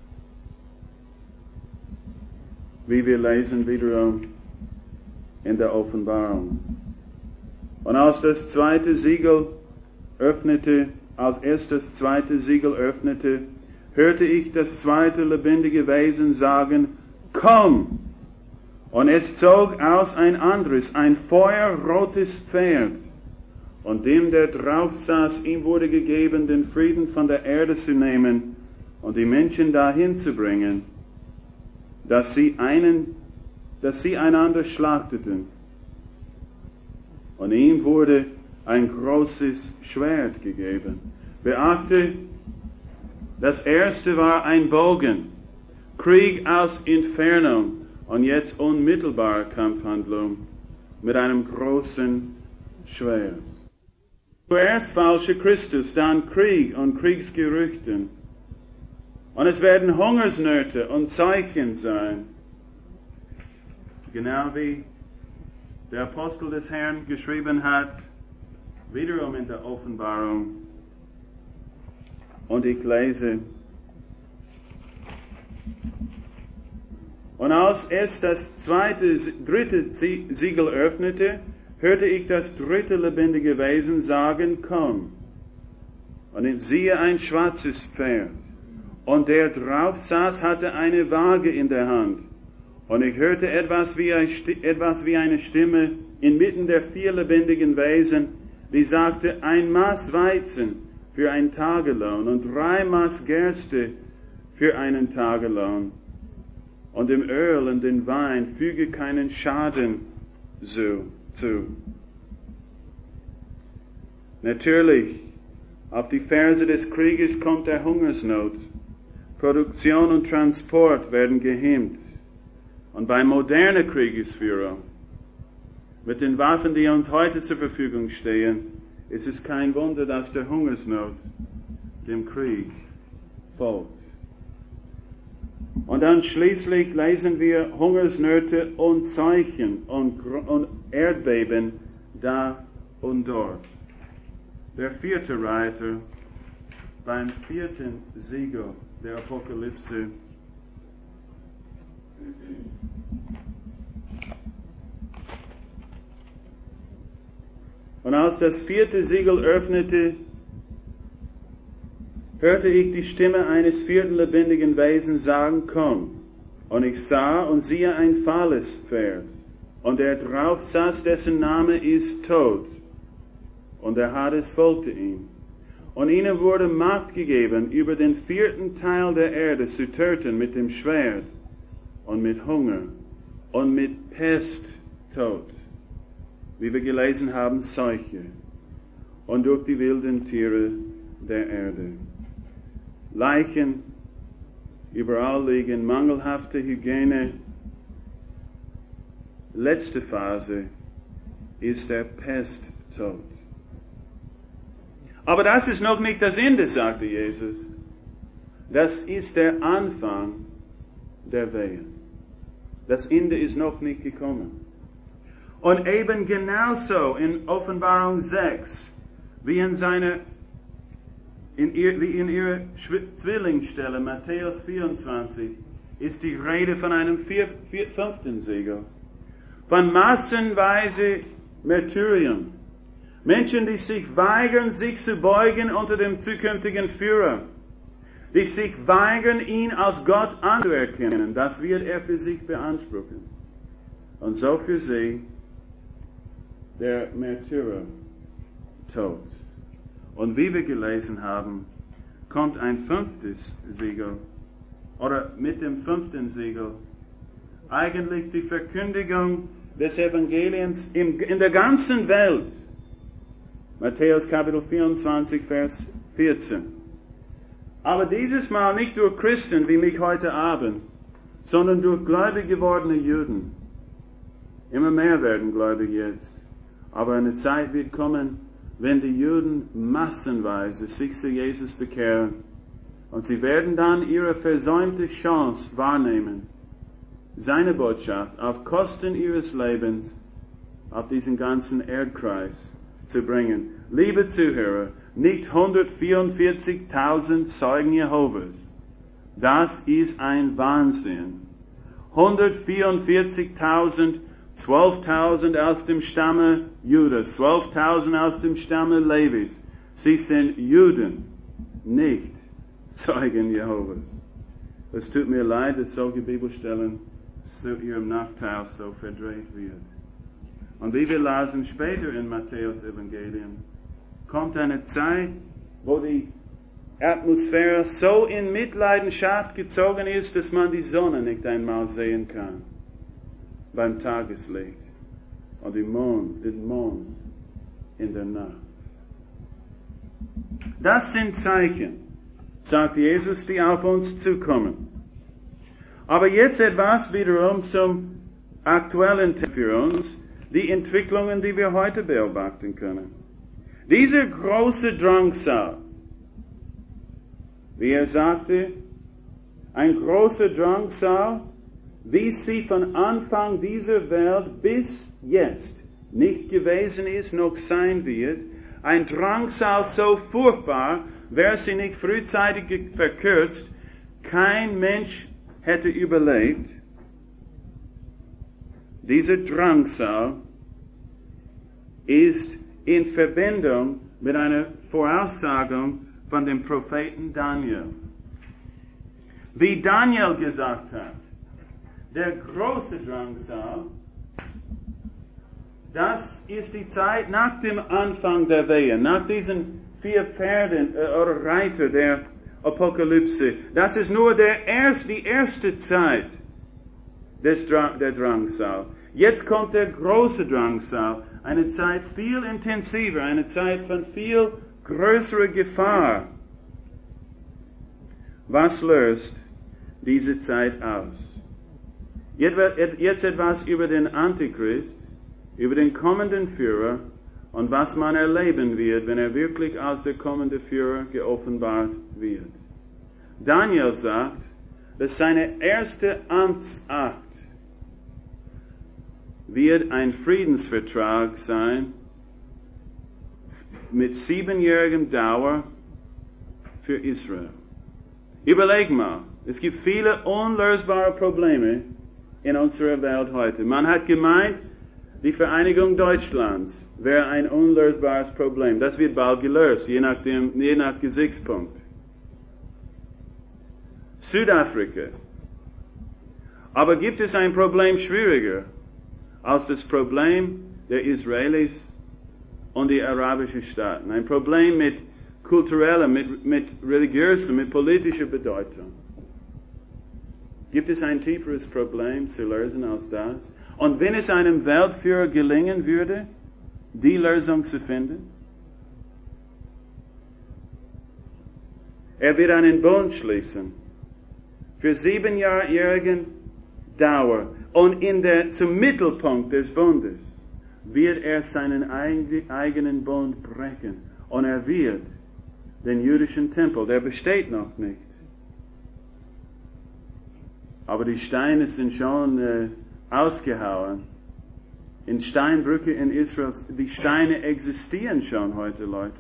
Wie wir lesen wiederum in der Offenbarung. Und als das zweite Siegel öffnete, als erst das zweite Siegel öffnete, hörte ich das zweite lebendige Wesen sagen, komm! Und es zog aus ein anderes, ein feuerrotes Pferd. Und dem, der drauf saß, ihm wurde gegeben, den Frieden von der Erde zu nehmen und die Menschen dahin zu bringen, dass sie einen, dass sie einander schlachteten. Und ihm wurde ein großes Schwert gegeben. Beachte, das erste war ein Bogen, Krieg aus Entfernung. Und jetzt unmittelbar Kampfhandlung mit einem großen Schwert. Zuerst falsche Christus, dann Krieg und Kriegsgerüchten. Und es werden Hungersnöte und Zeichen sein. Genau wie der Apostel des Herrn geschrieben hat, wiederum in der Offenbarung. Und ich lese, und als es das zweite, dritte Siegel öffnete, hörte ich das dritte lebendige Wesen sagen, komm. Und ich siehe ein schwarzes Pferd. Und der drauf saß, hatte eine Waage in der Hand. Und ich hörte etwas wie, ein, etwas wie eine Stimme inmitten der vier lebendigen Wesen, die sagte, ein Maß Weizen für ein Tagelohn und drei Maß Gerste für einen Tagelohn. Und dem Öl und den Wein füge keinen Schaden zu. Natürlich, auf die Ferse des Krieges kommt der Hungersnot. Produktion und Transport werden gehemmt. Und bei moderner Kriegsführung, mit den Waffen, die uns heute zur Verfügung stehen, ist es kein Wunder, dass der Hungersnot dem Krieg folgt. Und dann schließlich lesen wir Hungersnöte und Seuchen und, und Erdbeben da und dort. Der vierte Reiter beim vierten Siegel der Apokalypse und als das vierte Siegel öffnete, hörte ich die Stimme eines vierten lebendigen Wesens sagen, komm. Und ich sah und siehe ein fahles Pferd. Und der drauf saß, dessen Name ist Tod. Und der Hades folgte ihm. Und ihnen wurde Macht gegeben, über den vierten Teil der Erde zu töten mit dem Schwert und mit Hunger und mit Pest, Tod. Wie wir gelesen haben, Seuche. Und durch die wilden Tiere der Erde. Leichen überall liegen, mangelhafte Hygiene. Letzte Phase ist der Pesttod. Aber das ist noch nicht das Ende, sagte Jesus. Das ist der Anfang der Wehe. Das Ende ist noch nicht gekommen. Und eben genauso in Offenbarung sechs, wie in seiner In ihr, wie in ihrer Zwillingsstelle, Matthäus vierundzwanzig, ist die Rede von einem vier, vier, fünften Siegel. Von massenweise Märtyrien. Menschen, die sich weigern, sich zu beugen unter dem zukünftigen Führer. Die sich weigern, ihn als Gott anzuerkennen. Das wird er für sich beanspruchen. Und so für sie der Märtyrer Tod. Und wie wir gelesen haben, kommt ein fünftes Siegel, oder mit dem fünften Siegel, eigentlich die Verkündigung des Evangeliums in, in der ganzen Welt. Matthäus Kapitel vierundzwanzig, Vers vierzehn. Aber dieses Mal nicht durch Christen wie mich heute Abend, sondern durch gläubig gewordene Juden. Immer mehr werden gläubig jetzt. Aber eine Zeit wird kommen, wenn die Juden massenweise sich zu Jesus bekehren und sie werden dann ihre versäumte Chance wahrnehmen, seine Botschaft auf Kosten ihres Lebens auf diesen ganzen Erdkreis zu bringen. Liebe Zuhörer, nicht hundertvierundvierzigtausend Zeugen Jehovas. Das ist ein Wahnsinn. hundertvierundvierzigtausend, zwölftausend aus dem Stamme Judas, zwölftausend aus dem Stamme Levis. Sie sind Juden, nicht Zeugen Jehovas. Es tut mir leid, dass solche Bibelstellen zu ihrem Nachteil so verdreht wird. Und wie wir lasen später in Matthäus Evangelium, kommt eine Zeit, wo die Atmosphäre so in Mitleidenschaft gezogen ist, dass man die Sonne nicht einmal sehen kann beim Tageslicht und den Mond, den Mond in der Nacht. Das sind Zeichen, sagt Jesus, die auf uns zukommen. Aber jetzt etwas wiederum zum aktuellen Thema für uns, die Entwicklungen, die wir heute beobachten können. Dieser große Drangsal, wie er sagte, ein großer Drangsal, wie sie von Anfang dieser Welt bis jetzt nicht gewesen ist, noch sein wird, ein Drangsal so furchtbar, wäre sie nicht frühzeitig verkürzt, kein Mensch hätte überlebt. Dieser Drangsal ist in Verbindung mit einer Voraussagung von dem Propheten Daniel. Wie Daniel gesagt hat, der große Drangsal, das ist die Zeit nach dem Anfang der Wehe, nach diesen vier Pferden äh, oder Reiter der Apokalypse. Das ist nur der erst, die erste Zeit des Dra- der Drangsal. Jetzt kommt der große Drangsal, eine Zeit viel intensiver, eine Zeit von viel größerer Gefahr. Was löst diese Zeit aus? Jetzt etwas über den Antichrist, über den kommenden Führer und was man erleben wird, wenn er wirklich als der kommende Führer geoffenbart wird. Daniel sagt, dass seine erste Amtsakt wird ein Friedensvertrag sein mit siebenjährigem Dauer für Israel. Überleg mal, es gibt viele unlösbare Probleme in unserer Welt heute. Man hat gemeint, die Vereinigung Deutschlands wäre ein unlösbares Problem. Das wird bald gelöst, je nach, dem, je nach Gesichtspunkt. Südafrika. Aber gibt es ein Problem schwieriger als das Problem der Israelis und die arabischen Staaten? Ein Problem mit kultureller, mit, mit religiöser, mit politischer Bedeutung. Gibt es ein tieferes Problem zu lösen als das? Und wenn es einem Weltführer gelingen würde, die Lösung zu finden, er wird einen Bund schließen für siebenjährigen Dauer. Und in der, zum Mittelpunkt des Bundes wird er seinen eigenen Bund brechen. Und er wird den jüdischen Tempel, der besteht noch nicht. Aber die Steine sind schon äh, ausgehauen. In Steinbrücke in Israel, die Steine existieren schon heute, Leute.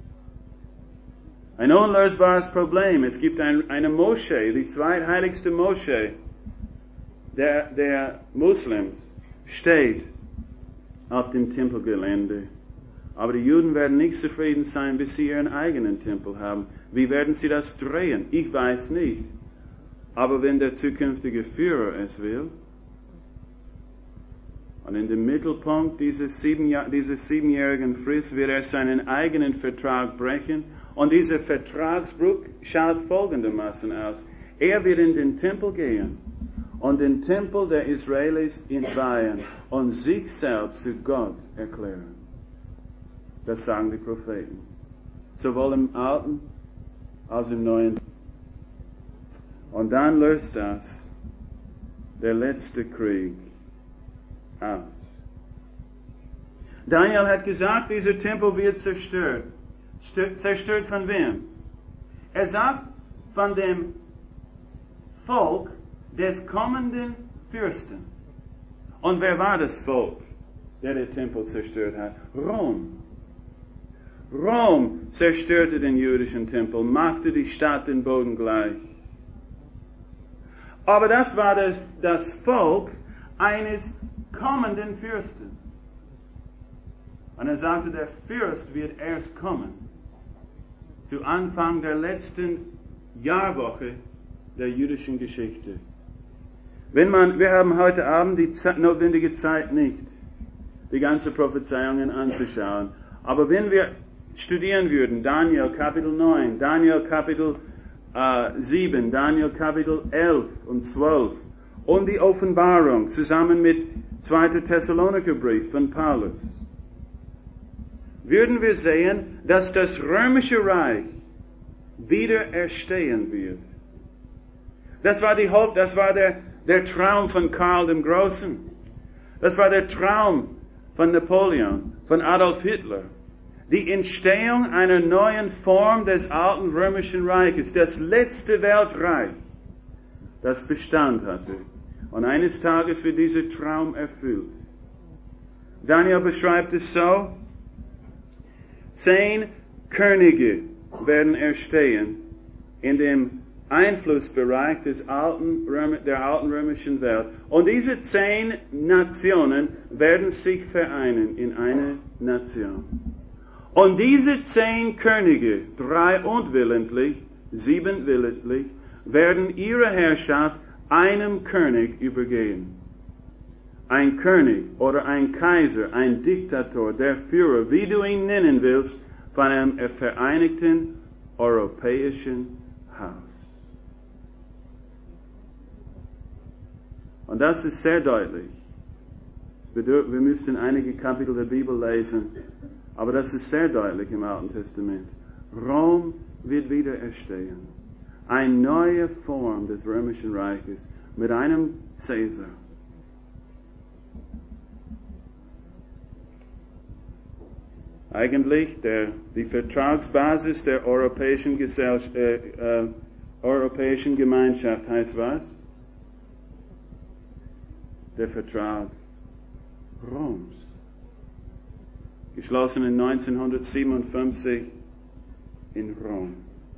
Ein unlösbares Problem. Es gibt ein, eine Moschee, die zweitheiligste Moschee der, der Muslims, steht auf dem Tempelgelände. Aber die Juden werden nicht zufrieden sein, bis sie ihren eigenen Tempel haben. Wie werden sie das drehen? Ich weiß nicht. Aber wenn der zukünftige Führer es will, und in dem Mittelpunkt dieses, sieben, dieses siebenjährigen Frist wird er seinen eigenen Vertrag brechen. Und dieser Vertragsbruch schaut folgendermaßen aus. Er wird in den Tempel gehen und den Tempel der Israelis entweihen und sich selbst zu Gott erklären. Das sagen die Propheten. Sowohl im Alten als im Neuen. Und dann löst das der letzte Krieg aus. Daniel hat gesagt, dieser Tempel wird zerstört. Zerstört von wem? Er sagt, von dem Volk des kommenden Fürsten. Und wer war das Volk, der den Tempel zerstört hat? Rom. Rom zerstörte den jüdischen Tempel, machte die Stadt den Boden gleich. Aber das war das, das Volk eines kommenden Fürsten. Und er sagte, der Fürst wird erst kommen, zu Anfang der letzten Jahrwoche der jüdischen Geschichte. Wenn man, wir haben heute Abend die Zeit, notwendige Zeit nicht, die ganze Prophezeiungen anzuschauen. Aber wenn wir studieren würden, Daniel Kapitel neun, Daniel Kapitel äh, sieben, Daniel Kapitel elf und zwölf und die Offenbarung zusammen mit zweiter Thessalonikerbrief von Paulus, würden wir sehen, dass das römische Reich wieder erstehen wird. Das war die Hoff, das war der, der Traum von Karl dem Großen. Das war der Traum von Napoleon, von Adolf Hitler. Die Entstehung einer neuen Form des alten römischen Reiches, das letzte Weltreich, das Bestand hatte. Und eines Tages wird dieser Traum erfüllt. Daniel beschreibt es so: Zehn Könige werden erstehen in dem Einflussbereich des alten Röm- der alten römischen Welt. Und diese zehn Nationen werden sich vereinen in eine Nation. Und diese zehn Könige, drei unwillentlich, sieben willentlich, werden ihre Herrschaft einem König übergehen. Ein König oder ein Kaiser, ein Diktator, der Führer, wie du ihn nennen willst, von einem vereinigten europäischen Haus. Und das ist sehr deutlich. Wir müssten einige Kapitel der Bibel lesen, aber das ist sehr deutlich im Alten Testament. Rom wird wieder erstehen. Eine neue Form des römischen Reiches mit einem Caesar, eigentlich der, die Vertragsbasis der Europäischen, Gesell äh, äh, Europäischen Gemeinschaft heißt was? Der Vertrag Roms. Geschlossen in neunzehnhundertsiebenundfünfzig in Rom.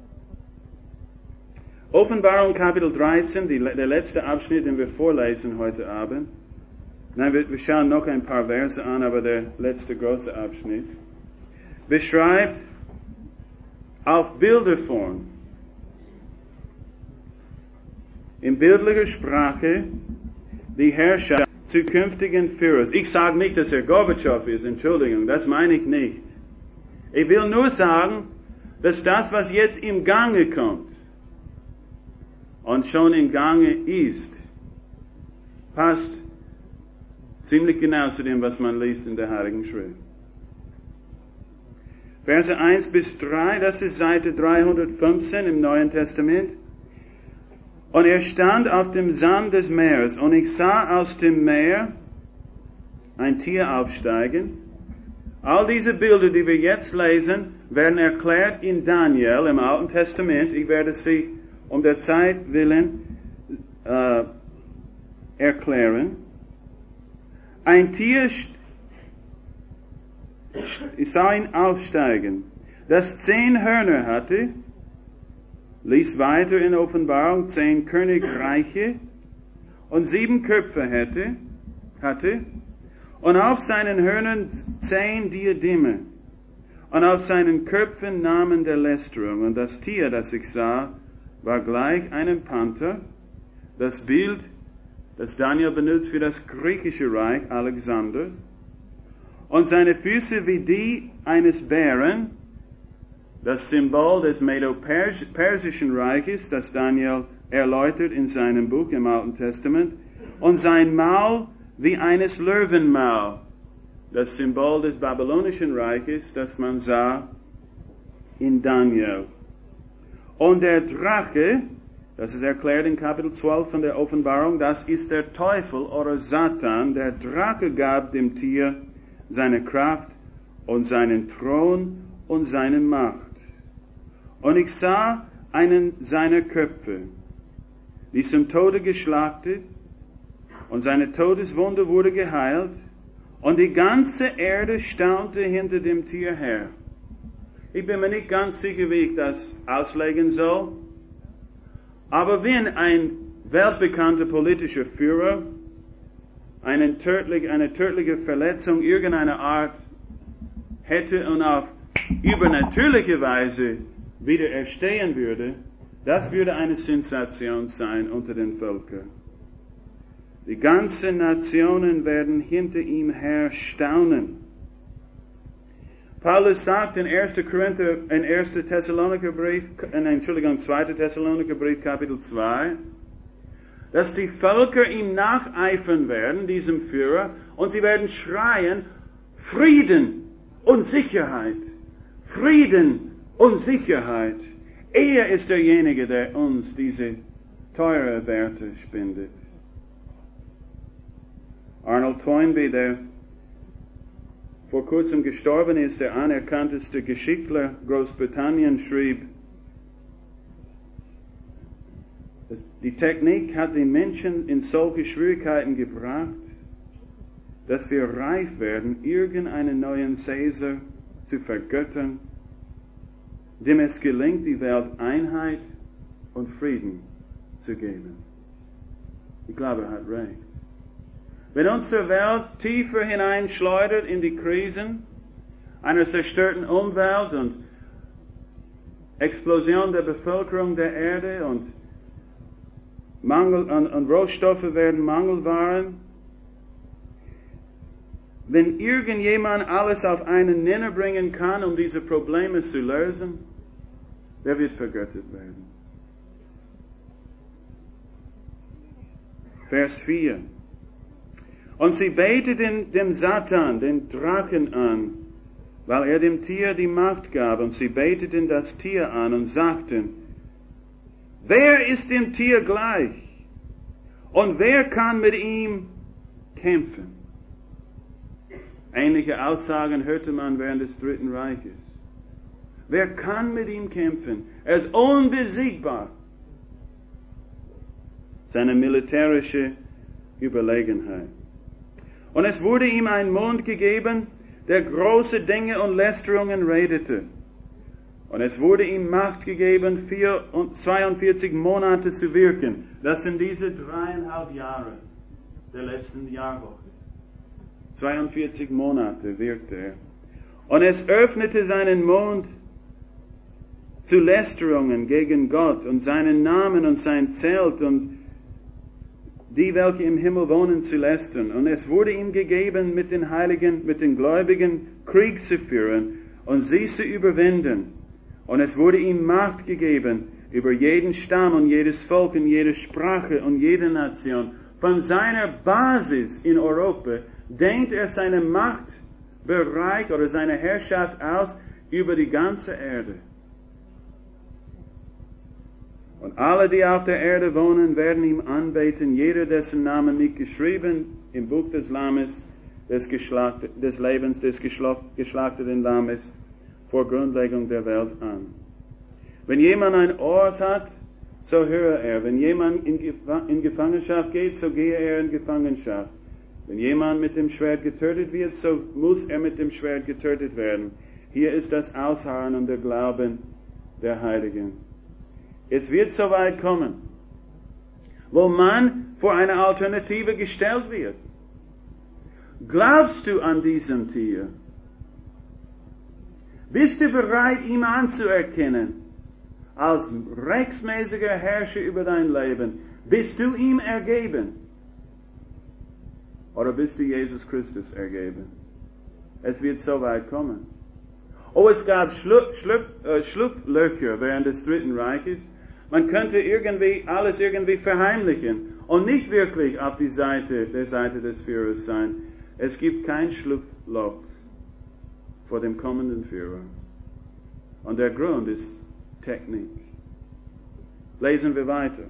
Offenbarung Kapitel dreizehn, die, der letzte Abschnitt, den wir vorlesen heute Abend. Nein, wir, wir schauen noch ein paar Verse an, aber der letzte große Abschnitt beschreibt auf Bilderform, in bildlicher Sprache, die Herrschaft zukünftigen Führers. Ich sage nicht, dass er Gorbatschow ist, Entschuldigung, das meine ich nicht. Ich will nur sagen, dass das, was jetzt im Gange kommt und schon im Gange ist, passt ziemlich genau zu dem, was man liest in der Heiligen Schrift. Verse eins bis drei, das ist Seite dreihundertfünfzehn im Neuen Testament. Und er stand auf dem Sand des Meeres, und ich sah aus dem Meer ein Tier aufsteigen. All diese Bilder, die wir jetzt lesen, werden erklärt in Daniel im Alten Testament. Ich werde sie um der Zeit willen äh, erklären. Ein Tier, ich sah ihn aufsteigen, das zehn Hörner hatte, lies weiter in Offenbarung, zehn Königreiche und sieben Köpfe hätte, hatte, und auf seinen Hörnern zehn Diademe, und auf seinen Köpfen Namen der Lästerung. Und das Tier, das ich sah, war gleich einem Panther, das Bild, das Daniel benutzt für das griechische Reich Alexanders, und seine Füße wie die eines Bären, das Symbol des Medo-Persischen Reiches, das Daniel erläutert in seinem Buch im Alten Testament, und sein Maul wie eines Löwenmaul, das Symbol des Babylonischen Reiches, das man sah in Daniel. Und der Drache, das ist erklärt in Kapitel zwölf von der Offenbarung, das ist der Teufel oder Satan. Der Drache gab dem Tier seine Kraft und seinen Thron und seine Macht. Und ich sah einen seiner Köpfe, die zum Tode geschlachtet, und seine Todeswunde wurde geheilt, und die ganze Erde staunte hinter dem Tier her. Ich bin mir nicht ganz sicher, wie ich das auslegen soll, aber wenn ein weltbekannter politischer Führer eine tödliche, eine tödliche Verletzung irgendeiner Art hätte und auf übernatürliche Weise wieder erstehen würde, das würde eine Sensation sein unter den Völkern. Die ganzen Nationen werden hinter ihm her staunen. Paulus sagt in erster Korinther, in erster Thessaloniker Brief, Entschuldigung, zweiter Thessaloniker Brief, Kapitel zwei, dass die Völker ihm nacheifern werden, diesem Führer, und sie werden schreien, Frieden und Sicherheit, Frieden und Sicherheit. Er ist derjenige, der uns diese teure Werte spendet. Arnold Toynbee, der vor kurzem gestorben ist, der anerkannteste Geschichtler Großbritannien, schrieb, die Technik hat den Menschen in solche Schwierigkeiten gebracht, dass wir reif werden, irgendeinen neuen Caesar zu vergöttern, dem es gelingt, die Welt Einheit und Frieden zu geben. Ich glaube, er hat recht. Wenn unsere Welt tiefer hineinschleudert in die Krisen einer zerstörten Umwelt und Explosion der Bevölkerung der Erde und Mangel an, an Rohstoffe werden Mangelwaren, wenn irgendjemand alles auf einen Nenner bringen kann, um diese Probleme zu lösen, der wird vergöttert werden. Vers vier. Und sie beteten dem Satan, den Drachen an, weil er dem Tier die Macht gab. Und sie beteten das Tier an und sagten, wer ist dem Tier gleich? Und wer kann mit ihm kämpfen? Ähnliche Aussagen hörte man während des Dritten Reiches. Wer kann mit ihm kämpfen? Er ist unbesiegbar. Seine militärische Überlegenheit. Und es wurde ihm ein Mund gegeben, der große Dinge und Lästerungen redete. Und es wurde ihm Macht gegeben, zweiundvierzig Monate zu wirken. Das sind diese dreieinhalb Jahre der letzten Jahrwoche. zweiundvierzig Monate wirkte er. Und es öffnete seinen Mund zu Lästerungen gegen Gott und seinen Namen und sein Zelt und die, welche im Himmel wohnen, zu lästern. Und es wurde ihm gegeben, mit den Heiligen, mit den Gläubigen Krieg zu führen und sie zu überwinden. Und es wurde ihm Macht gegeben über jeden Stamm und jedes Volk und jede Sprache und jede Nation. Von seiner Basis in Europa dehnt er seine Machtbereich oder seine Herrschaft aus über die ganze Erde. Und alle, die auf der Erde wohnen, werden ihm anbeten, jeder, dessen Name nicht geschrieben im Buch des Lammes, des, Geschlacht, des Lebens des geschlachteten Lammes, vor Grundlegung der Welt an. Wenn jemand ein Ort hat, so höre er. Wenn jemand in, Gef- in Gefangenschaft geht, so gehe er in Gefangenschaft. Wenn jemand mit dem Schwert getötet wird, so muss er mit dem Schwert getötet werden. Hier ist das Ausharren und der Glauben der Heiligen. Es wird so weit kommen, wo man vor eine Alternative gestellt wird. Glaubst du an diesem Tier? Bist du bereit, ihm anzuerkennen als rechtsmäßiger Herrscher über dein Leben? Bist du ihm ergeben? Oder bist du Jesus Christus ergeben? Es wird so weit kommen. Oh, es gab Schlu- Schlu- äh, Schlupflöcher während des Dritten Reiches. Man könnte irgendwie alles irgendwie verheimlichen und nicht wirklich auf die Seite, der Seite des Führers sein. Es gibt kein Schlupfloch vor dem kommenden Führer. Und der Grund ist Technik. Lesen wir weiter.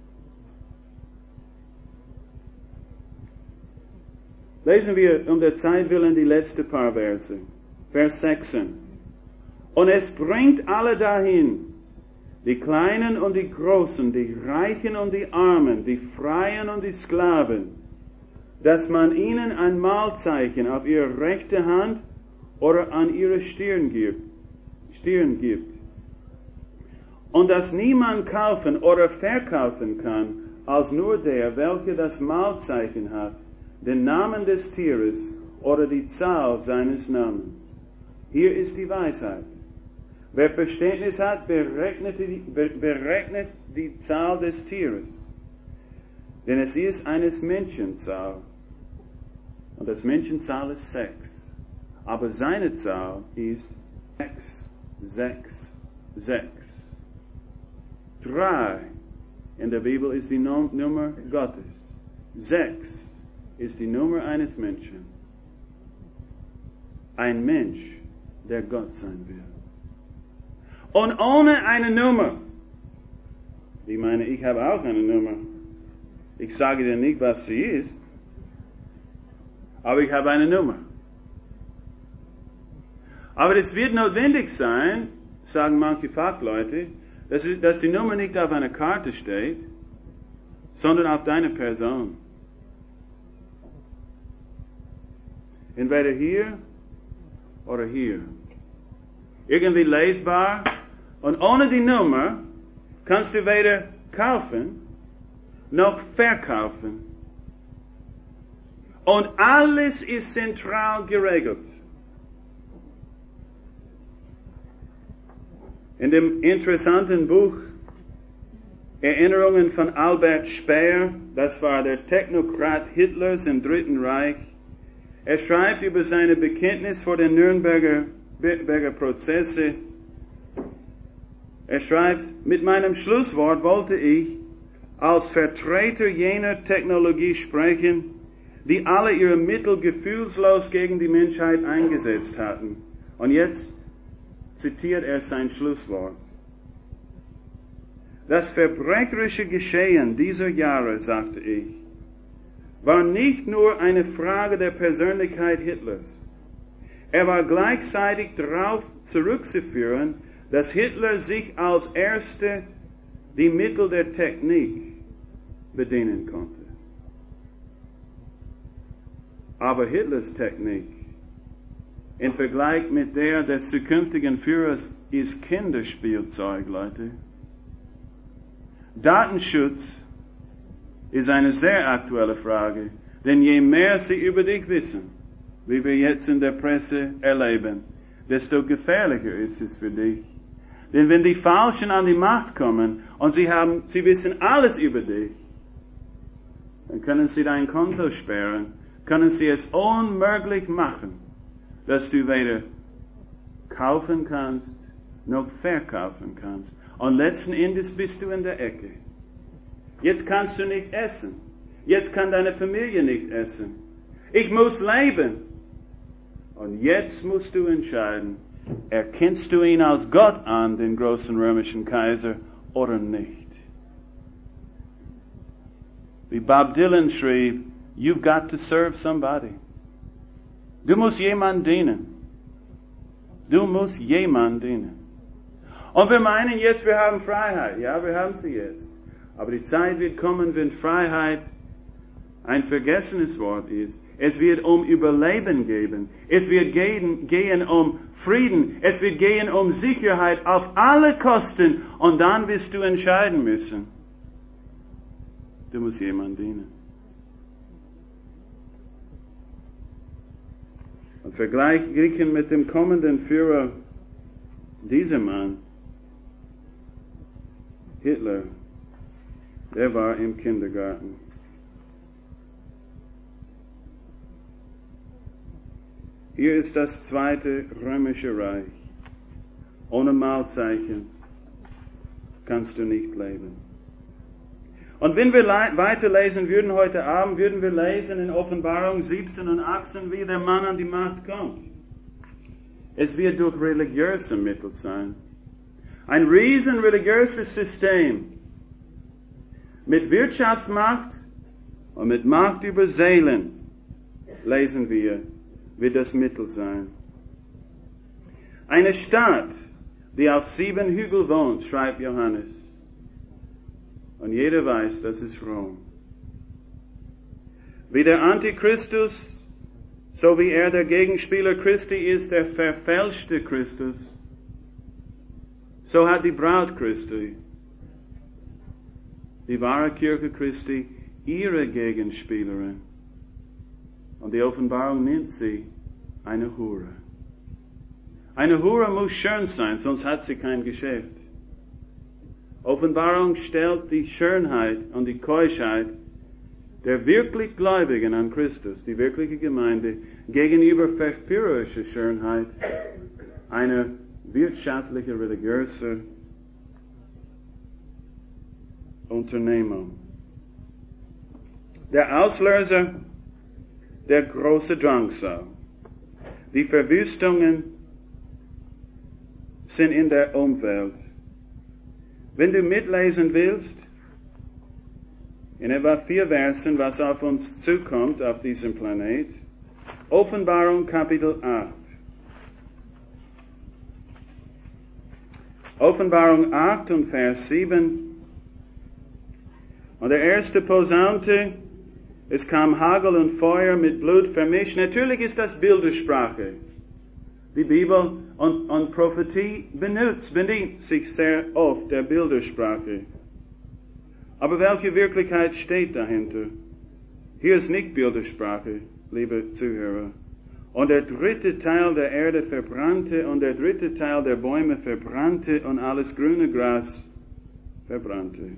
Lesen wir um der Zeit willen die letzten paar Verse. Vers sechzehn. Und es bringt alle dahin, die Kleinen und die Großen, die Reichen und die Armen, die Freien und die Sklaven, dass man ihnen ein Mahlzeichen auf ihre rechte Hand oder an ihre Stirn gibt, Stirn gibt. Und dass niemand kaufen oder verkaufen kann, als nur der, welcher das Mahlzeichen hat, den Namen des Tieres oder die Zahl seines Namens. Hier ist die Weisheit. Wer Verständnis hat, berechnet die, berechnet die Zahl des Tieres. Denn es ist eines Menschen Zahl. Und das Menschenzahl ist sechs. Aber seine Zahl ist sechs, sechs, sechs. Drei in der Bibel ist die Nummer Gottes. Sechs ist die Nummer eines Menschen. Ein Mensch, der Gott sein will. Und ohne eine Nummer, ich meine, ich habe auch eine Nummer. Ich sage dir nicht, was sie ist, aber ich habe eine Nummer. Aber es wird notwendig sein, sagen manche Fachleute, dass, dass die Nummer nicht auf einer Karte steht, sondern auf deiner Person. Entweder hier oder hier. Irgendwie lesbar. Und ohne die Nummer kannst du weder kaufen noch verkaufen. Und alles ist zentral geregelt. In dem interessanten Buch Erinnerungen von Albert Speer, das war der Technokrat Hitlers im Dritten Reich, er schreibt über seine Bekenntnis vor den Nürnberger, Nürnberger Prozesse. Er schreibt, mit meinem Schlusswort wollte ich als Vertreter jener Technologie sprechen, die alle ihre Mittel gefühlslos gegen die Menschheit eingesetzt hatten. Und jetzt zitiert er sein Schlusswort. Das verbrecherische Geschehen dieser Jahre, sagte ich, war nicht nur eine Frage der Persönlichkeit Hitlers, Er war gleichzeitig darauf zurückzuführen, dass Hitler sich als Erster die Mittel der Technik bedienen konnte. Aber Hitlers Technik im Vergleich mit der des zukünftigen Führers ist Kinderspielzeug, Leute. Datenschutz ist eine sehr aktuelle Frage, denn je mehr sie über dich wissen, wie wir jetzt in der Presse erleben, desto gefährlicher ist es für dich. Denn wenn die Falschen an die Macht kommen und sie haben, sie wissen alles über dich, dann können sie dein Konto sperren, können sie es unmöglich machen, dass du weder kaufen kannst, noch verkaufen kannst. Und letzten Endes bist du in der Ecke. Jetzt kannst du nicht essen. Jetzt kann deine Familie nicht essen. Ich muss leben. Und jetzt musst du entscheiden, erkennst du ihn als Gott an, den großen römischen Kaiser, oder nicht? Wie Bob Dylan schrieb, you've got to serve somebody. Du musst jemand dienen. Du musst jemand dienen. Und wir meinen jetzt, wir haben Freiheit. Ja, wir haben sie jetzt. Aber die Zeit wird kommen, wenn Freiheit ein vergessenes Wort ist. Es wird um Überleben gehen. Es wird gehen, gehen um Frieden. Es wird gehen um Sicherheit auf alle Kosten. Und dann wirst du entscheiden müssen. Du musst jemand dienen. Und vergleichen mit dem kommenden Führer, dieser Mann, Hitler, der war im Kindergarten. Hier ist das zweite römische Reich. Ohne Malzeichen kannst du nicht leben. Und wenn wir weiterlesen würden heute Abend, würden wir lesen in Offenbarung siebzehn und achtzehn, wie der Mann an die Macht kommt. Es wird durch religiöse Mittel sein. Ein riesen religiöses System mit Wirtschaftsmacht und mit Macht über Seelen, lesen wir, wird das Mittel sein. Eine Stadt, die auf sieben Hügeln wohnt, schreibt Johannes. Und jeder weiß, das ist Rom. Wie der Antichristus, so wie er der Gegenspieler Christi ist, der verfälschte Christus, so hat die Braut Christi, die wahre Kirche Christi, ihre Gegenspielerin. Und die Offenbarung nennt sie eine Hure. Eine Hure muss schön sein, sonst hat sie kein Geschäft. Offenbarung stellt die Schönheit und die Keuschheit der wirklich Gläubigen an Christus, die wirkliche Gemeinde, gegenüber verführerischer Schönheit einer wirtschaftlichen, religiösen Unternehmung. Der Auslöser der große Drangsal. Die Verwüstungen sind in der Umwelt. Wenn du mitlesen willst, in etwa vier Versen, was auf uns zukommt auf diesem Planet, Offenbarung Kapitel acht. Offenbarung acht und Vers sieben. Und der erste Posaunte, es kam Hagel und Feuer mit Blut vermischt. Natürlich ist das Bildersprache. Die Bibel und, und Prophetie benutzt, bedient sich sehr oft der Bildersprache. Aber welche Wirklichkeit steht dahinter? Hier ist nicht Bildersprache, liebe Zuhörer. Und der dritte Teil der Erde verbrannte und der dritte Teil der Bäume verbrannte und alles grüne Gras verbrannte.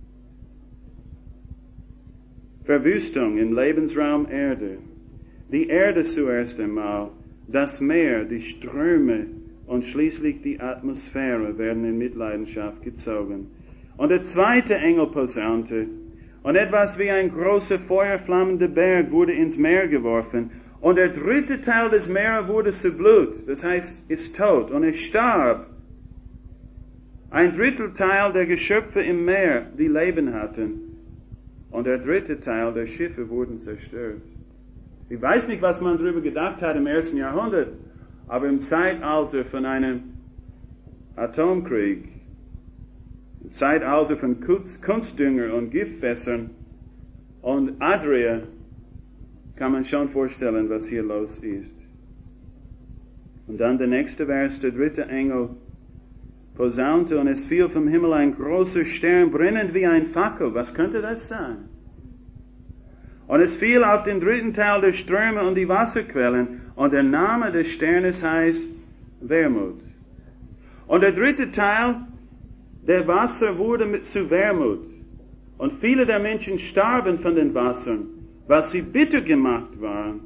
Verwüstung im Lebensraum Erde. Die Erde zuerst einmal, das Meer, die Ströme und schließlich die Atmosphäre werden in Mitleidenschaft gezogen. Und der zweite Engel posaunte, und etwas wie ein großer feuerflammender Berg wurde ins Meer geworfen, und der dritte Teil des Meeres wurde zu Blut, das heißt, ist tot, und es starb. Ein Drittelteil der Geschöpfe im Meer, die Leben hatten, und der dritte Teil der Schiffe wurden zerstört. Ich weiß nicht, was man darüber gedacht hat im ersten Jahrhundert, Aber im Zeitalter von einem Atomkrieg, im Zeitalter von Kunstdünger und Giftfässern und Adria, kann man schon vorstellen, was hier los ist. Und dann der nächste Vers, der dritte Engel posaunte und es fiel vom Himmel ein großer Stern, brennend wie ein Fackel. Was könnte das sein? Und es fiel auf den dritten Teil der Ströme und die Wasserquellen und der Name des Sternes heißt Wermut. Und der dritte Teil der Wasser wurde mit zu Wermut. Und viele der Menschen starben von den Wassern, weil sie bitter gemacht waren.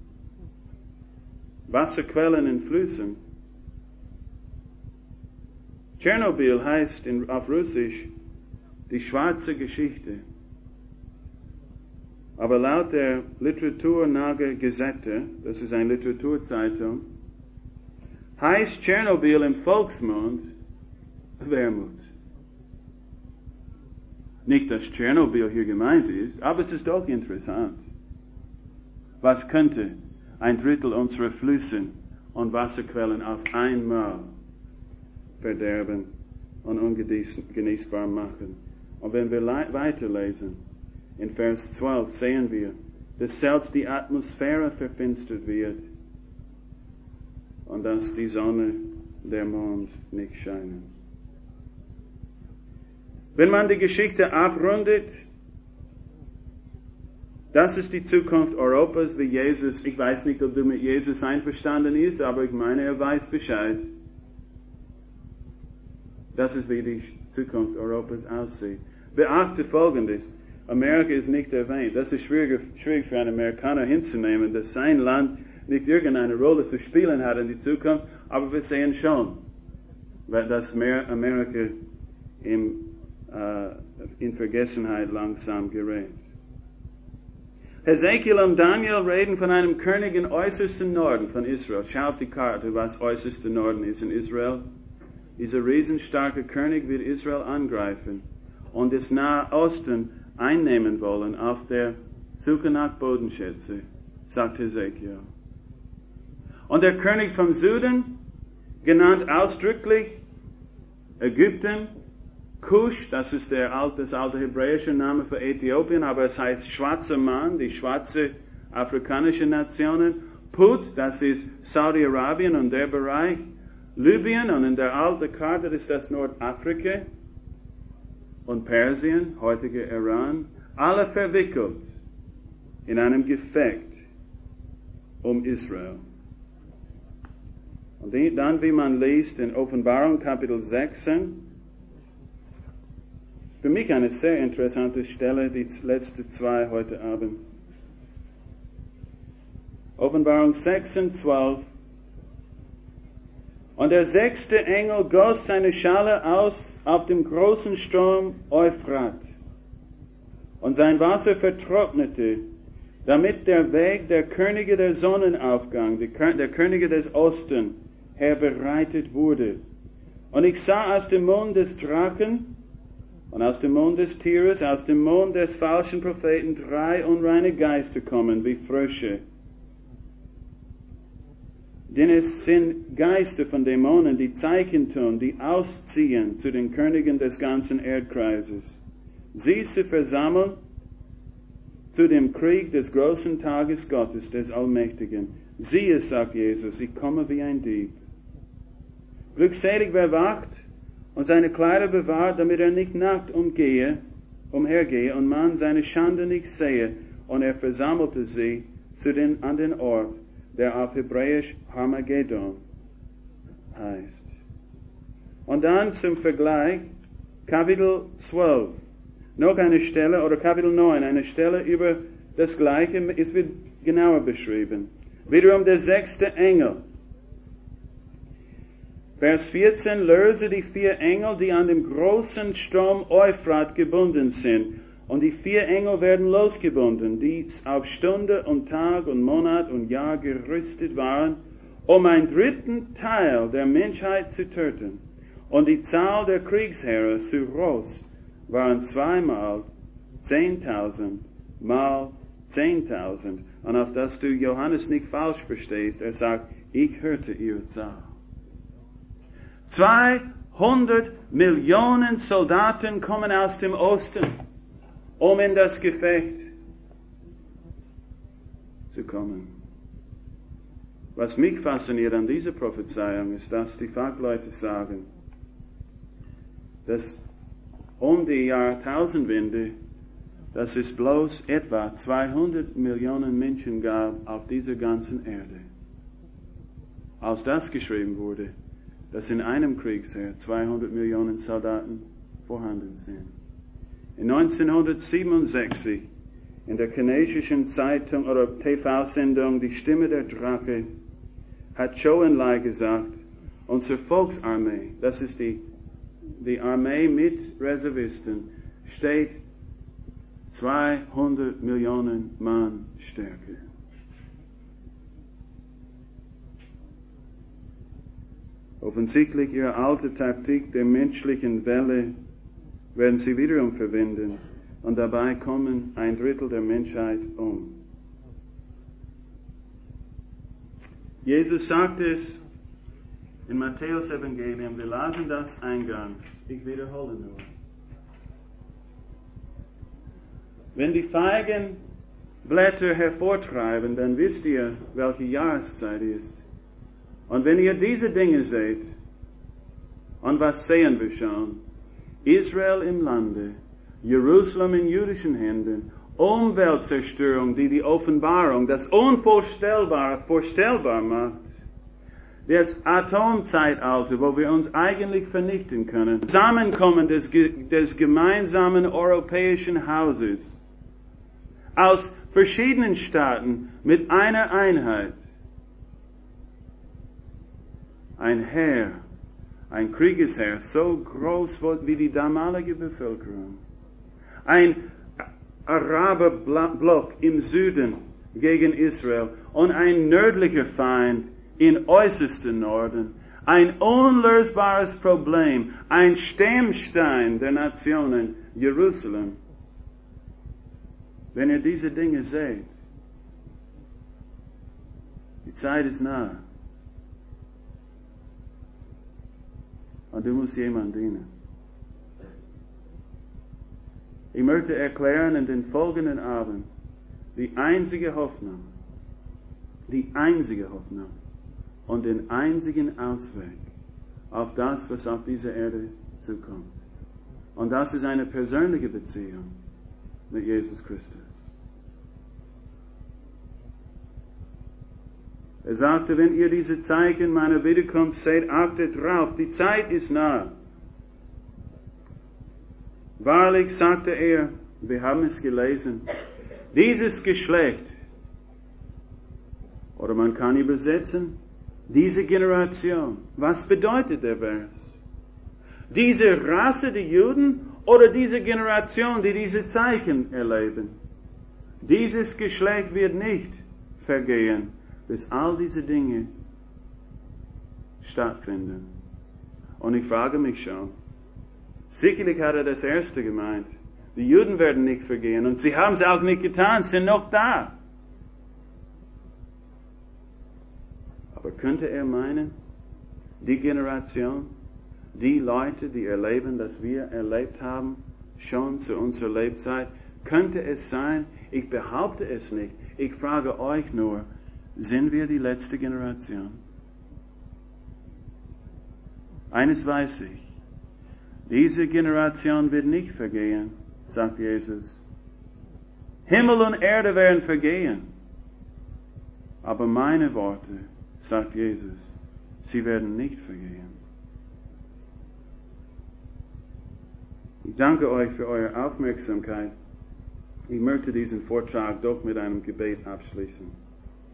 Wasserquellen in Flüssen. Tschernobyl heißt in, auf Russisch die schwarze Geschichte. Aber laut der Literaturnager Gazette, das ist eine Literaturzeitung, heißt Tschernobyl im Volksmund Wermut. Nicht, dass Tschernobyl hier gemeint ist, aber es ist doch interessant. Was könnte ein Drittel unserer Flüsse und Wasserquellen auf einmal verderben und ungenießbar machen? Und wenn wir weiterlesen, in Vers zwölf sehen wir, dass selbst die Atmosphäre verfinstert wird und dass die Sonne, der Mond nicht scheinen. Wenn man die Geschichte abrundet, das ist die Zukunft Europas, wie Jesus, ich weiß nicht, ob du mit Jesus einverstanden bist, aber ich meine, er weiß Bescheid. Das ist, wie die Zukunft Europas aussieht. Beachte Folgendes. Amerika ist nicht erwähnt. Das ist schwierig, schwierig für einen Amerikaner hinzunehmen, dass sein Land nicht irgendeine Rolle zu spielen hat in die Zukunft, aber wir sehen schon, dass Amerika im, äh, in Vergessenheit langsam gerät. Hesekiel und Daniel reden von einem König im äußersten Norden von Israel. Schau auf die Karte, was äußerster Norden ist in Israel. Dieser riesenstarke König wird Israel angreifen und das Nahe Osten einnehmen wollen auf der Suche nach Bodenschätze, sagt Hesekiel. Und der König vom Süden, genannt ausdrücklich Ägypten, Kusch, das ist der alte, das alte hebräische Name für Äthiopien, aber es heißt schwarzer Mann, die schwarze afrikanische Nationen. Put, das ist Saudi-Arabien und der Bereich. Libyen und in der alten Karte ist das Nordafrika und Persien, heutige Iran, alle verwickelt in einem Gefecht um Israel. Und dann, wie man liest in Offenbarung Kapitel sechzehn, für mich eine sehr interessante Stelle, die letzte zwei heute Abend. Offenbarung sechzehn, zwölf. Und der sechste Engel goss seine Schale aus auf dem großen Strom Euphrat. Und sein Wasser vertrocknete, damit der Weg der Könige der Sonnenaufgang, der Könige des Osten, herbereitet wurde. Und ich sah aus dem Mund des Drachen und aus dem Mund des Tieres, aus dem Mund des falschen Propheten drei unreine Geister kommen wie Frösche. Denn es sind Geister von Dämonen, die Zeichen tun, die ausziehen zu den Königen des ganzen Erdkreises. Sie zu versammeln zu dem Krieg des großen Tages Gottes, des Allmächtigen. Siehe, sagt Jesus, ich komme wie ein Dieb. Glückselig wer wacht und seine Kleider bewahrt, damit er nicht nackt umgehe, umhergehe und man seine Schande nicht sehe. Und er versammelte sie zu den, an den Ort, der auf Hebräisch Armageddon heißt. Und dann zum Vergleich Kapitel zwölf. Noch eine Stelle, oder Kapitel neun, eine Stelle über das Gleiche, es wird genauer beschrieben. Wiederum der sechste Engel. Vers vierzehn, löse die vier Engel, die an dem großen Strom Euphrat gebunden sind. Und die vier Engel werden losgebunden, die auf Stunde und Tag und Monat und Jahr gerüstet waren, um einen dritten Teil der Menschheit zu töten. Und die Zahl der Kriegsherren zu Ross waren zweimal zehntausend mal zehntausend. Und auf das du Johannes nicht falsch verstehst, er sagt, Ich hörte ihr Zahl. zweihundert Millionen Soldaten kommen aus dem Osten, um in das Gefecht zu kommen. Was mich fasziniert an dieser Prophezeiung ist, dass die Fachleute sagen, dass um die Jahrtausendwende, dass es bloß etwa zweihundert Millionen Menschen gab auf dieser ganzen Erde. Als das geschrieben wurde, dass in einem Kriegsheer zweihundert Millionen Soldaten vorhanden sind. In neunzehnhundertsiebenundsechzig in der chinesischen Zeitung oder T V-Sendung Die Stimme der Drache hat Zhou Enlai gesagt, unsere Volksarmee, das ist die, die Armee mit Reservisten, steht zweihundert Millionen Mann Stärke. Offensichtlich ihre alte Taktik der menschlichen Welle werden sie wiederum verwenden und dabei kommen ein Drittel der Menschheit um. Jesus sagt es in Matthäus Evangelium, wir lasen das eingangs, ich wiederhole nur. Wenn die Feigenblätter hervortreiben, dann wisst ihr, welche Jahreszeit ist. Und wenn ihr diese Dinge seht, und was sehen wir schon? Israel im Lande, Jerusalem in jüdischen Händen, Umweltzerstörung, die die Offenbarung, das Unvorstellbare vorstellbar macht, das Atomzeitalter, wo wir uns eigentlich vernichten können, Zusammenkommen des, des gemeinsamen europäischen Hauses, aus verschiedenen Staaten mit einer Einheit, ein Heer, ein Kriegesheer, so groß wie die damalige Bevölkerung. Ein Araberblock im Süden gegen Israel und ein nördlicher Feind im äußersten Norden. Ein unlösbares Problem, ein Stammstein der Nationen, Jerusalem. Wenn ihr diese Dinge seht, die Zeit ist nahe. Und du musst jemand dienen. Ich möchte erklären in den folgenden Abend die einzige Hoffnung, die einzige Hoffnung und den einzigen Ausweg auf das, was auf dieser Erde zukommt. Und das ist eine persönliche Beziehung mit Jesus Christus. Er sagte, wenn ihr diese Zeichen meiner Wiederkunft seht, achtet drauf, die Zeit ist nah. Wahrlich, sagte er, wir haben es gelesen, dieses Geschlecht, oder man kann übersetzen, diese Generation. Was bedeutet der Vers? Diese Rasse, die Juden, oder diese Generation, die diese Zeichen erleben? Dieses Geschlecht wird nicht vergehen, bis all diese Dinge stattfinden. Und ich frage mich schon, sicherlich hat er das Erste gemeint. Die Juden werden nicht vergehen und sie haben es auch nicht getan, sind noch da. Aber könnte er meinen, die Generation, die Leute, die erleben, dass wir erlebt haben, schon zu unserer Lebzeit, könnte es sein, ich behaupte es nicht, ich frage euch nur, sind wir die letzte Generation? Eines weiß ich, diese Generation wird nicht vergehen, sagt Jesus. Himmel und Erde werden vergehen, aber meine Worte, sagt Jesus, sie werden nicht vergehen. Ich danke euch für eure Aufmerksamkeit. Ich möchte diesen Vortrag doch mit einem Gebet abschließen.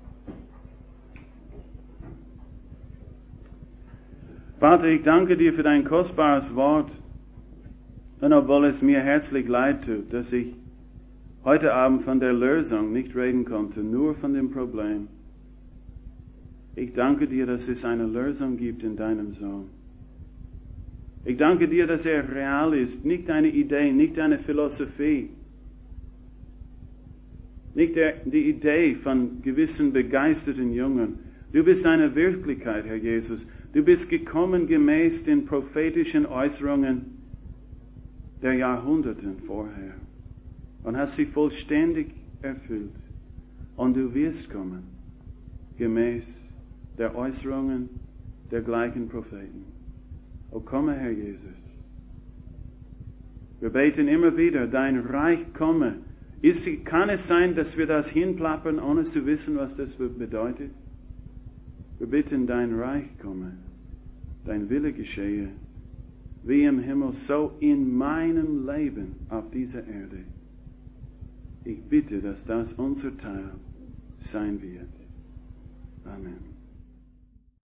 Vater, ich danke dir für dein kostbares Wort. Und obwohl es mir herzlich leid tut, dass ich heute Abend von der Lösung nicht reden konnte, nur von dem Problem. Ich danke dir, dass es eine Lösung gibt in deinem Sohn. Ich danke dir, dass er real ist, nicht eine Idee, nicht eine Philosophie, nicht der, die Idee von gewissen begeisterten Jungen, Du bist eine Wirklichkeit, Herr Jesus. Du bist gekommen gemäß den prophetischen Äußerungen der Jahrhunderten vorher und hast sie vollständig erfüllt. Und du wirst kommen gemäß der Äußerungen der gleichen Propheten. O komme, Herr Jesus. Wir beten immer wieder, dein Reich komme. Ist, kann es sein, dass wir das hinplappern, ohne zu wissen, was das bedeutet? Wir bitten, dein Reich komme, dein Wille geschehe, wie im Himmel, so in meinem Leben auf dieser Erde. Ich bitte, dass das unser Teil sein wird. Amen.